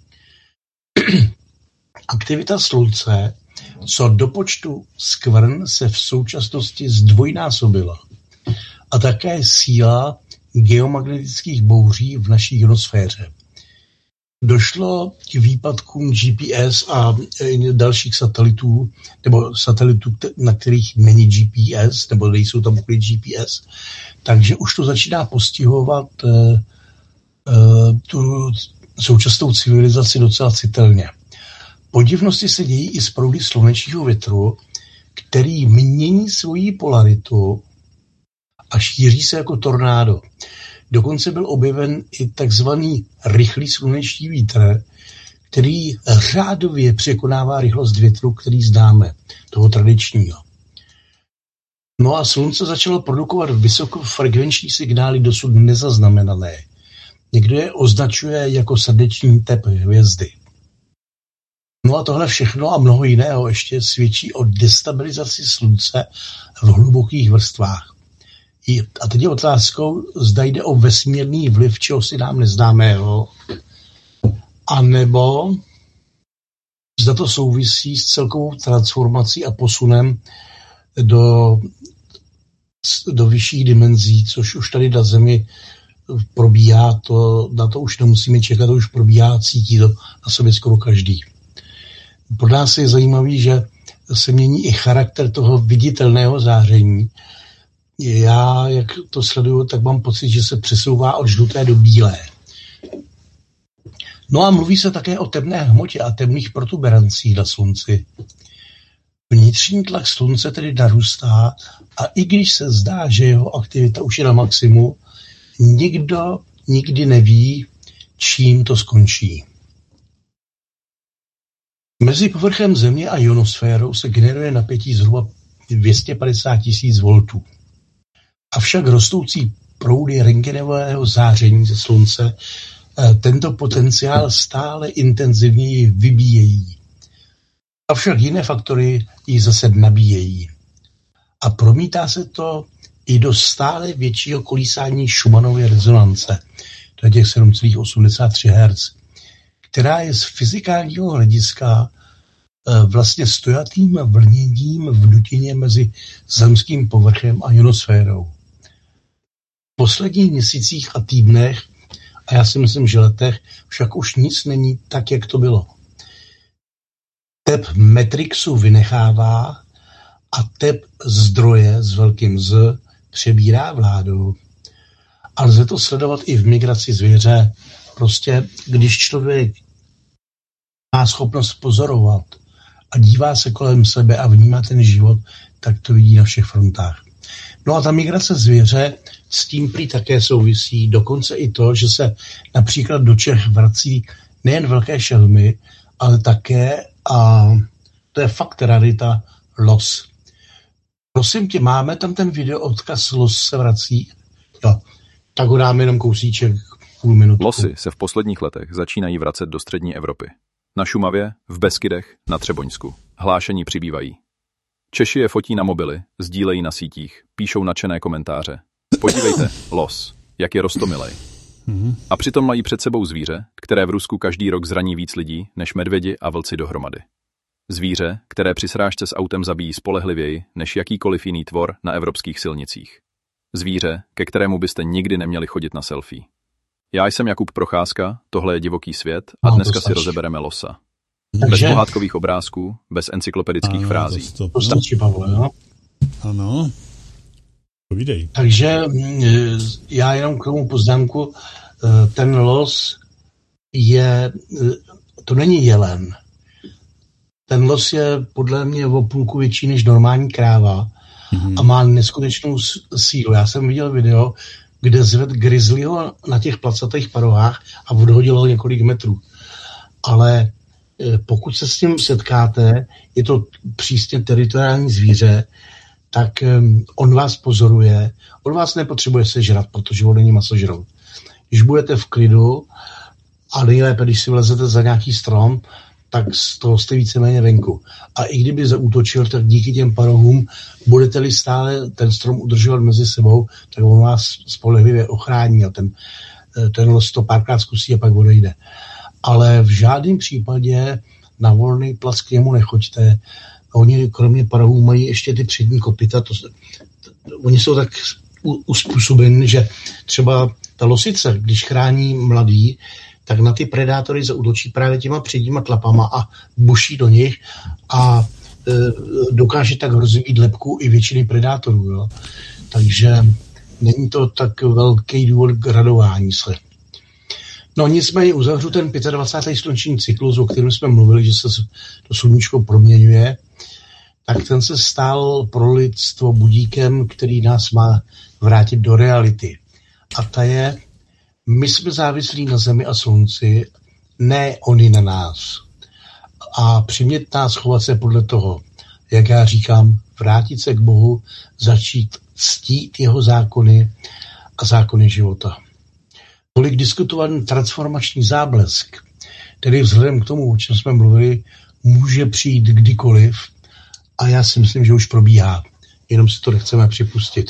Aktivita slunce co do počtu skvrn se v současnosti zdvojnásobila. A také síla geomagnetických bouří v naší ionosféře. Došlo k výpadkům GPS a dalších satelitů, nebo satelitů, na kterých není GPS, nebo nejsou tam úplně GPS, takže už to začíná postihovat tu současnou civilizaci docela citelně. Podivnosti se dějí i z proudy slunečního větru, který mění svoji polaritu a šíří se jako tornádo. Dokonce byl objeven i takzvaný rychlý sluneční vítr, který řádově překonává rychlost větru, který známe, toho tradičního. No a slunce začalo produkovat vysokofrekvenční signály dosud nezaznamenané. Někdo je označuje jako srdeční tep hvězdy. No a tohle všechno a mnoho jiného ještě svědčí o destabilizaci slunce v hlubokých vrstvách. A teď je otázkou, zda jde o vesmírný vliv, čeho si nám neznámého, anebo zda to souvisí s celkovou transformací a posunem do vyšších dimenzí, což už tady na Zemi probíhá, na to už nemusíme čekat, to už probíhá, cítí to na sobě skoro každý. Pro nás je zajímavý, že se mění i charakter toho viditelného záření. Já, jak to sleduju, tak mám pocit, že se přesouvá od žluté do bílé. No a mluví se také o temné hmotě a temných protuberancích na slunci. Vnitřní tlak slunce tedy narůstá a i když se zdá, že jeho aktivita už je na maximu, nikdo nikdy neví, čím to skončí. Mezi povrchem Země a ionosférou se generuje napětí zhruba 250 000 voltů. Avšak rostoucí proudy rentgenového záření ze slunce tento potenciál stále intenzivněji vybíjejí. Avšak jiné faktory ji zase nabíjejí. A promítá se to i do stále většího kolísání Schumannovy rezonance, to je těch 7,83 Hz, která je z fyzikálního hlediska vlastně stojatým vlněním v dutině mezi zemským povrchem a ionosférou. V posledních měsících a týdnech, a já si myslím, že letech, však už nic není tak, jak to bylo. Tep Matrixu vynechává a tep zdroje s velkým Z přebírá vládu. A lze to sledovat i v migraci zvěře. Prostě, když člověk má schopnost pozorovat a dívá se kolem sebe a vnímá ten život, tak to vidí na všech frontách. No a ta migrace zvěře s tím prý také souvisí, dokonce i to, že se například do Čech vrací nejen velké šelmy, ale také, a to je fakt rarita, los. Prosím tě, máme tam ten video odkaz los se vrací? Jo, tak ho dáme jenom kousíček, půl minutku. Losy se v posledních letech začínají vracet do střední Evropy. Na Šumavě, v Beskydech, na Třeboňsku. Hlášení přibývají. Češi je fotí na mobily, sdílejí na sítích, píšou nadšené komentáře. Podívejte, los, jak je roztomilej. A přitom mají před sebou zvíře, které v Rusku každý rok zraní víc lidí než medvědi a vlci dohromady. Zvíře, které při srážce s autem zabíjí spolehlivěji než jakýkoliv jiný tvor na evropských silnicích. Zvíře, ke kterému byste nikdy neměli chodit na selfie. Já jsem Jakub Procházka, tohle je Divoký svět a dneska si rozebereme losa. Bez pohádkových obrázků, bez encyklopedických frází. To stačí, Pavle, jo? Ano. Povídej. Takže já jenom k tomu poznámku, ten los je, to není jelen. Ten los je podle mě o půlku větší než normální kráva a má neskutečnou sílu. Já jsem viděl video, kde zved grizzlyho na těch placatých parohách a odhodil ho několik metrů. Ale pokud se s tím setkáte, je to přísně teritoriální zvíře, tak on vás pozoruje, on vás nepotřebuje sežrat, protože on není masožrout. Když budete v klidu a nejlépe, když si vlezete za nějaký strom, tak z toho jste víceméně venku. A i kdyby zaútočil, tak díky těm parohům budete-li stále ten strom udržovat mezi sebou, tak on vás spolehlivě ochrání a ten los to párkrát zkusí a pak odejde. Ale v žádném případě na volný plac k němu nechoďte. Oni kromě parohů mají ještě ty přední kopyta. Oni jsou tak uspůsobeni, že třeba ta losice, když chrání mladý, tak na ty predátory zaútočí právě těma předníma tlapama a buší do nich a dokáže tak rozvíjet lebku i většiny predátorů. Jo. Takže není to tak velký důvod k radování se. No nicméně uzavřu ten 25. slunční cyklus, o kterém jsme mluvili, že se to sluníčko proměňuje, tak ten se stal pro lidstvo budíkem, který nás má vrátit do reality. A ta je, my jsme závislí na zemi a slunci, ne oni na nás. A přimět nás chovat se podle toho, jak já říkám, vrátit se k Bohu, začít ctít jeho zákony a zákony života. Tolik diskutovaný transformační záblesk, který vzhledem k tomu, o čem jsme mluvili, může přijít kdykoliv a já si myslím, že už probíhá. Jenom si to nechceme připustit.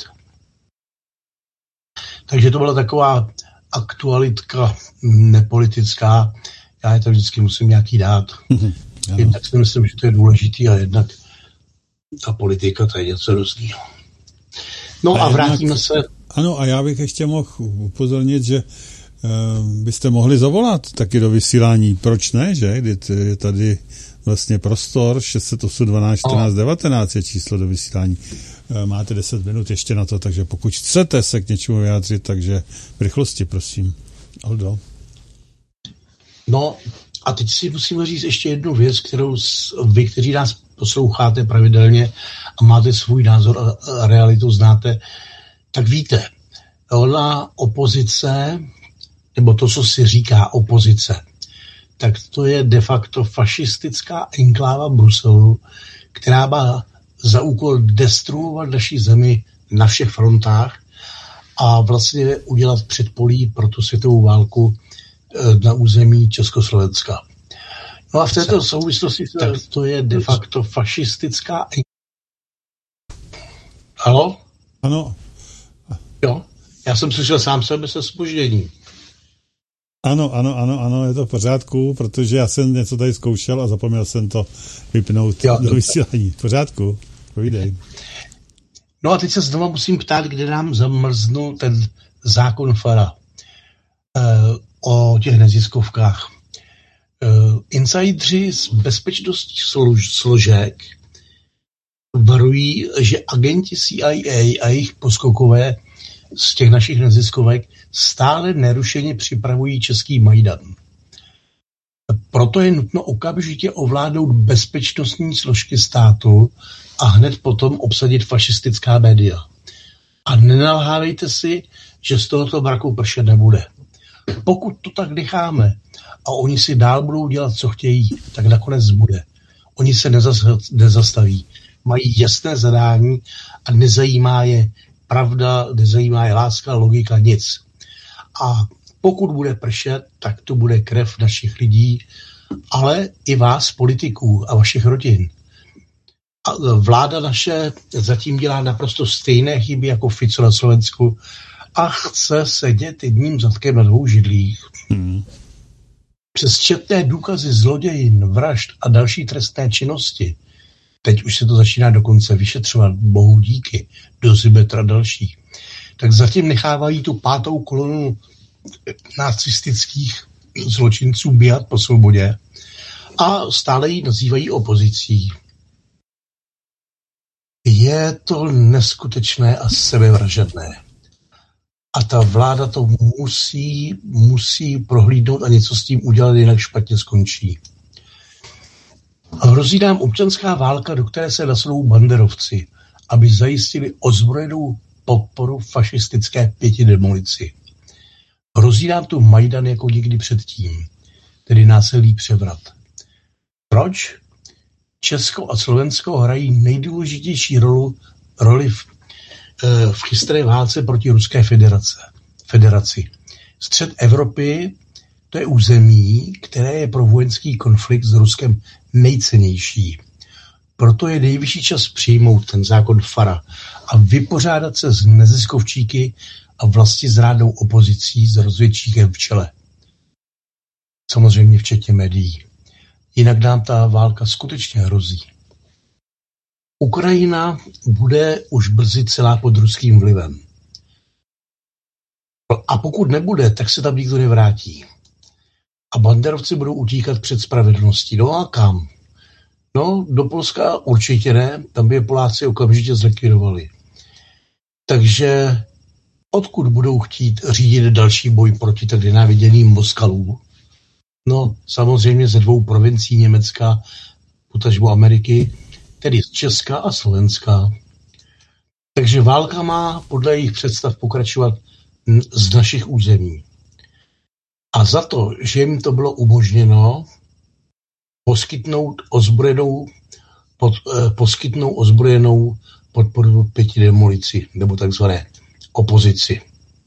Takže to byla taková aktualitka nepolitická. Já je to vždycky musím nějaký dát. Jednak si myslím, že to je důležitý a jednak ta politika, to je něco různého. No a vrátíme se. Ano, a já bych ještě mohl upozornit, že byste mohli zavolat taky do vysílání. Proč ne, že? Je tady vlastně prostor 608 12 14 19 je číslo do vysílání. Máte 10 minut ještě na to, takže pokud chcete se k něčemu vyjádřit, takže v rychlosti, prosím. Aldo. No a teď si musím říct ještě jednu věc, kterou vy, kteří nás posloucháte pravidelně a máte svůj názor a realitu znáte, tak víte, ona opozice, nebo to, co si říká opozice, tak to je de facto fašistická enkláva Bruselu, která má za úkol destruovat naší zemi na všech frontách a vlastně udělat předpolí pro tu světovou válku na území Československa. No a v této souvislosti to je de facto fašistická enkláva. Haló? Ano. Jo, já jsem slyšel sám sebe se zpožděním. Ano, je to v pořádku, protože já jsem něco tady zkoušel a zapomněl jsem to vypnout do vysílání. V pořádku, povídej. No a teď se znovu musím ptát, kde nám zamrznul ten zákon Fara o těch neziskovkách. Insidři z bezpečnostních složek varují, že agenti CIA a jejich poskokové z těch našich neziskovek stále nerušeně připravují český Majdan. Proto je nutno okamžitě ovládnout bezpečnostní složky státu a hned potom obsadit fašistická média. A nenalhávejte si, že z tohoto mraku pršet nebude. Pokud to tak necháme a oni si dál budou dělat, co chtějí, tak nakonec bude. Oni se nezastaví. Mají jasné zadání a nezajímá je pravda, nezajímá je láska, logika, nic. A pokud bude pršet, tak to bude krev našich lidí, ale i vás, politiků a vašich rodin. A vláda naše zatím dělá naprosto stejné chyby jako Fico na Slovensku a chce sedět jedním zadkem na dvou židlích. Přes četné důkazy zlodějin, vražd a další trestné činnosti, teď už se to začíná dokonce vyšetřovat, bohu díky, do Zibetra další, tak zatím nechávají tu pátou kolonu nacistických zločinců běhat po svobodě a stále ji nazývají opozicí. Je to neskutečné a sebevražedné. A ta vláda to musí prohlídnout a něco s tím udělat, jinak špatně skončí. Hrozí nám občanská válka, do které se nasadou banderovci, aby zajistili ozbrojenou podporu fašistické pětidemolici. Hrozí nám tu Majdan jako nikdy předtím, tedy násilný převrat. Proč? Česko a Slovensko hrají nejdůležitější roli v chystré válce proti Ruské federaci. Střed Evropy to je území, které je pro vojenský konflikt s Ruskem nejcennější. Proto je nejvyšší čas přijmout ten zákon Fara a vypořádat se s neziskovčíky a vlastizrádnou opozicí s rozvědčíkem v čele. Samozřejmě včetně médií. Jinak nám ta válka skutečně hrozí. Ukrajina bude už brzy celá pod ruským vlivem. A pokud nebude, tak se tam nikdo nevrátí. A banderovci budou utíkat před spravedlností. No a kam? No, do Polska určitě ne, tam by je Poláci okamžitě zlikvidovali. Takže odkud budou chtít řídit další boj proti tak nenáviděným Moskalům? No, samozřejmě ze dvou provincií Německa, potažmo Ameriky, tedy z Česka a Slovenska. Takže válka má podle jejich představ pokračovat z našich území. A za to, že jim to bylo umožněno, poskytnou ozbrojenou podporu pětidemolici, nebo takzvané opozici.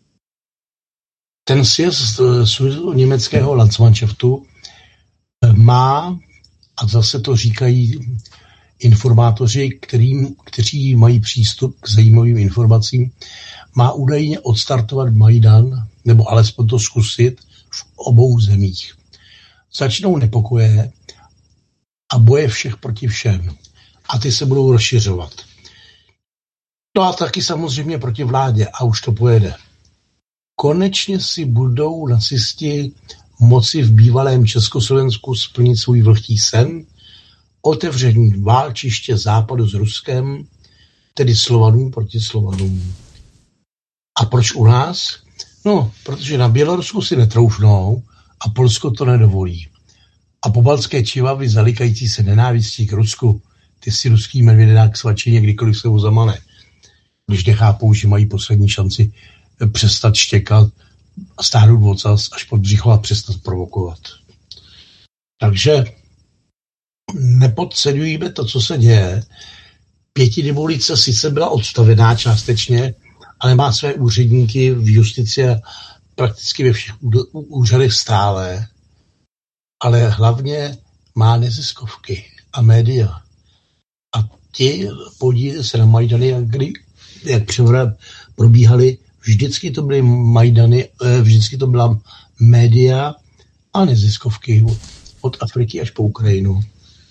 Ten sjezd německého Landsmannschaftu má, a zase to říkají informátoři, kteří mají přístup k zajímavým informacím, má údajně odstartovat Majdan, nebo alespoň to zkusit v obou zemích. Začnou nepokoje a boje všech proti všem. A ty se budou rozšiřovat. No a taky samozřejmě proti vládě a už to pojede. Konečně si budou nacisti moci v bývalém Československu splnit svůj vlhký sen, otevření válčiště západu s Ruskem, tedy Slovanům proti Slovanům. A proč u nás? No, protože na Bělorusku si netroufnou a Polsko to nedovolí. A pobaltské čivavy zalikající se nenávistí k Rusku, ty si ruský medvědák svačině kdykoliv se ho zamane. Když nechápou, že mají poslední šanci přestat štěkat a stáhnout ocas až pod břicho a přestat provokovat. Takže nepodceňujeme to, co se děje. Pětidemolice sice byla odstavená částečně, ale má své úředníky v justici a prakticky ve všech úřadech stále, ale hlavně má neziskovky a média. A ti podílí se na Majdany, jak probíhaly, vždycky to byly Majdany, vždycky to byla média a neziskovky od Afriky až po Ukrajinu.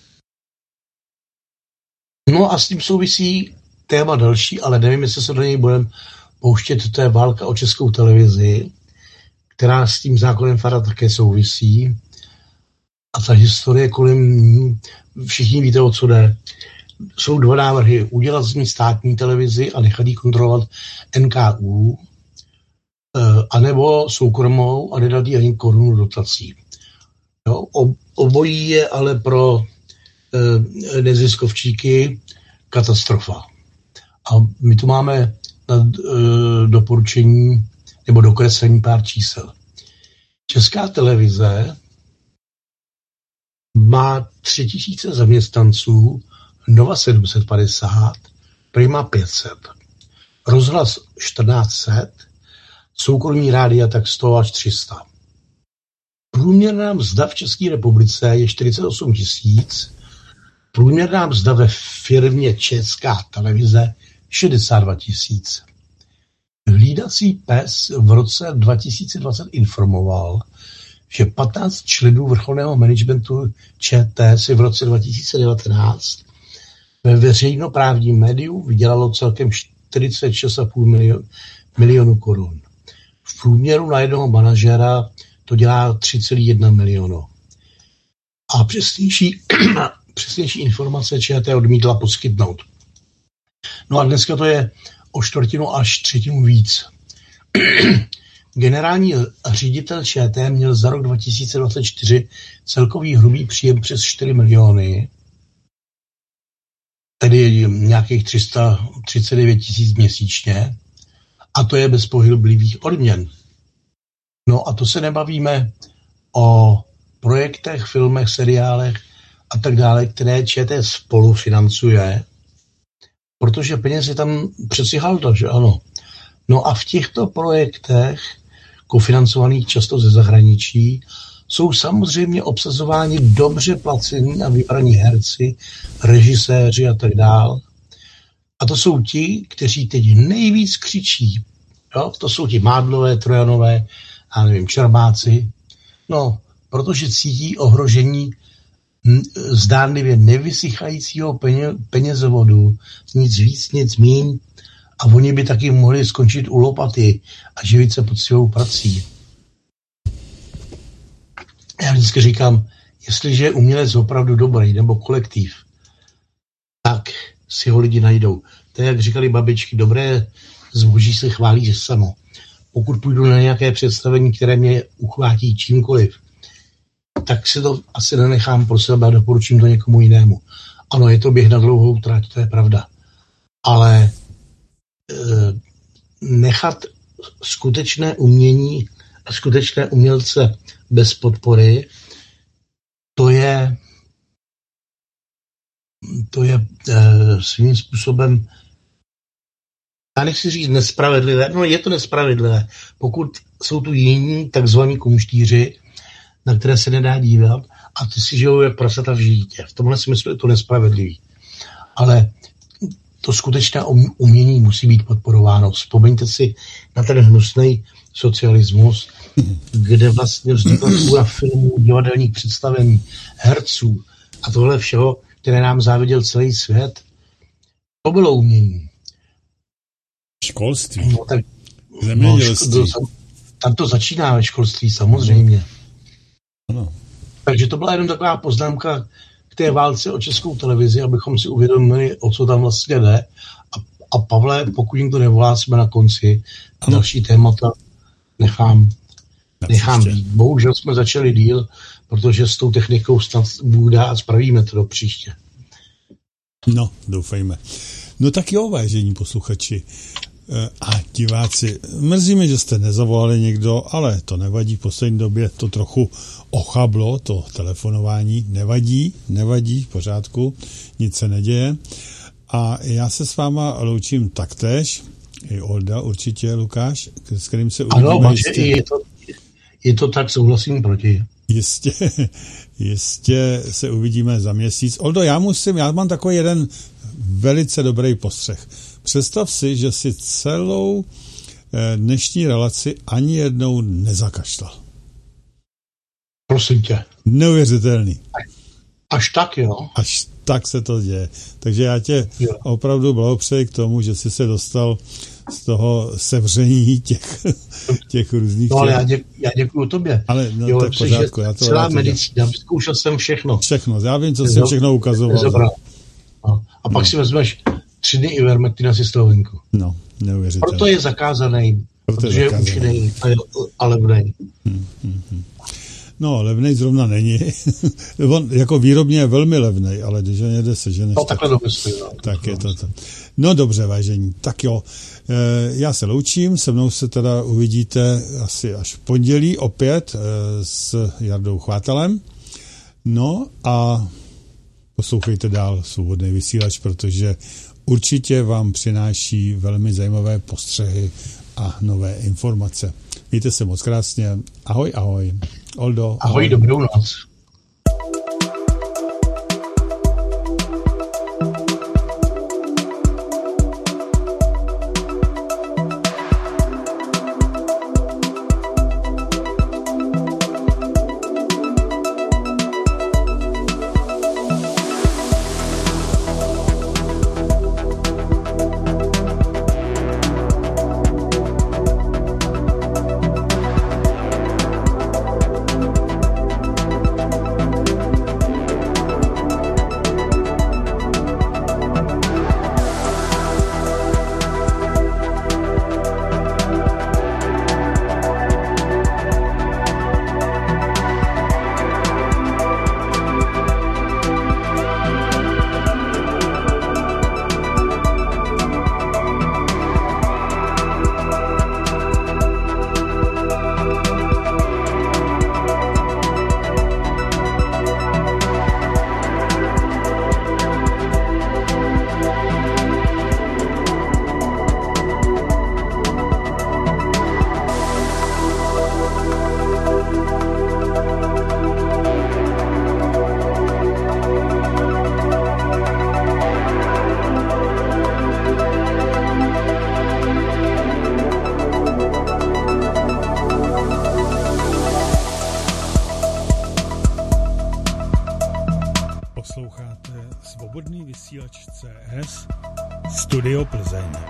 No a s tím souvisí téma další, ale nevím, jestli se do něj budeme pouštět, to je válka o Českou televizi, která s tím zákonem FARA také souvisí. A ta historie kolem, všichni víte, o co jde. Jsou dva návrhy. Udělat z ní státní televizi a nechat ji kontrolovat NKÚ, anebo soukromou a nedat jí ani korunu dotací. Jo, obojí je ale pro neziskovčíky katastrofa. A my tu máme na doporučení nebo dokreslení pár čísel. Česká televize má 3000 zaměstnanců, Nova 750, Prima 500, Rozhlas 1400, soukromí rádia tak 100 až 300. Průměrná mzda v České republice je 48 000, průměrná mzda ve firmě Česká televize 62 000. Hlídací pes v roce 2020 informoval, že 15 členů vrcholného managementu ČT si v roce 2019 ve veřejnoprávním médiu vydělalo celkem 46,5 milionu korun. V průměru na jednoho manažera to dělá 3,1 milionu. A přesnější informace ČT odmítla poskytnout. No a dneska to je o 1/4 až 1/3 víc. Generální ředitel ČT měl za rok 2024 celkový hrubý příjem přes 4 miliony, tedy nějakých 339 000 měsíčně, a to je bez pohyblivých odměn. No a to se nebavíme o projektech, filmech, seriálech a tak dále, které ČT spolufinancuje, protože peněz je tam přeci halda, že ano. No a v těchto projektech, kofinancovaných často ze zahraničí, jsou samozřejmě obsazováni dobře placení a vybraní herci, režiséři a tak dále. A to jsou ti, kteří teď nejvíc křičí. Jo? To jsou ti Mádlové, Trojanové, já nevím, Čermáci. No, protože cítí ohrožení zdánlivě nevysychajícího penězovodu, nic víc, nic míň, a oni by taky mohli skončit u lopaty a živit se poctivou prací. Já vždycky říkám, jestliže je umělec opravdu dobrý nebo kolektiv, tak si ho lidi najdou. To je, jak říkali babičky, dobré zboží se chválí že samo. Pokud půjdu na nějaké představení, které mě uchvátí čímkoliv, tak si to asi nenechám pro sebe a doporučím to někomu jinému. Ano, je to běh na dlouhou trať, to je pravda. Ale nechat skutečné umění a skutečné umělce bez podpory, to je svým způsobem, já nechci říct nespravedlivé, no je to nespravedlivé, pokud jsou tu jiní takzvaní kumštíři, na které se nedá dívat a ty si žijou jak prasata v žítě. V tomhle smyslu je to nespravedlivý. Ale to skutečné umění musí být podporováno. Vzpomeňte si na ten hnusný socialismus, kde vlastně vznikla spousta filmů, divadelních představení, herců a tohle všeho, které nám záviděl celý svět. To bylo umění. Školství. No, tak, zemědělství. Tam to začíná ve školství, samozřejmě. Ano. Takže to byla jenom taková poznámka k té válce o Českou televizi, abychom si uvědomili, o co tam vlastně jde. A Pavle, pokud jim to nevolá, jsme na konci. Ano. Další témata nechám být. Bohužel jsme začali díl, protože s tou technikou snad Bůh dá a spravíme to do příště. No, doufejme. No tak jo, vážení posluchači a diváci, mrzí mě, že jste nezavolali někdo, ale to nevadí, v poslední době to trochu ochablo, to telefonování, nevadí, v pořádku, nic se neděje. A já se s váma loučím taktéž, i Olda určitě, Lukáš, s kterým se uvidíme. Ano, je to tak, souhlasím proti. Jistě se uvidíme za měsíc. Oldo, já mám takový jeden velice dobrý postřeh. Představ si, že si celou dnešní relaci ani jednou nezakašlal. Prosím tě. Neuvěřitelný. Až tak, jo? Až tak se to děje. Takže já tě opravdu blahopřeji k tomu, že jsi se dostal z toho sevření těch různých... No ale já děkuju tobě. Ale no, to je v pořádku. Já to celá medicína, vyzkoušel jsem všechno. Všechno, já vím, co jsem všechno ukazoval. No. A pak si vezmeš 3 dny Ivermectina si slovenku. No, neuvěřitelné. Proto je zakázaný, protože je účinný a levnej. No, levnej zrovna není. On jako výrobně je velmi levnej, ale když ho někde seženeš... No, takhle domyslím. Tak je to. No dobře, vážení. Tak jo, já se loučím, se mnou se teda uvidíte asi až v pondělí opět s Jardou Chvátalem. No a poslouchejte dál Svobodný vysílač, protože určitě vám přináší velmi zajímavé postřehy a nové informace. Mějte se moc krásně. Ahoj, ahoj. Oldo. Ahoj, dobrou noc. Posloucháte Svobodný vysílač CS Studio Plzeň.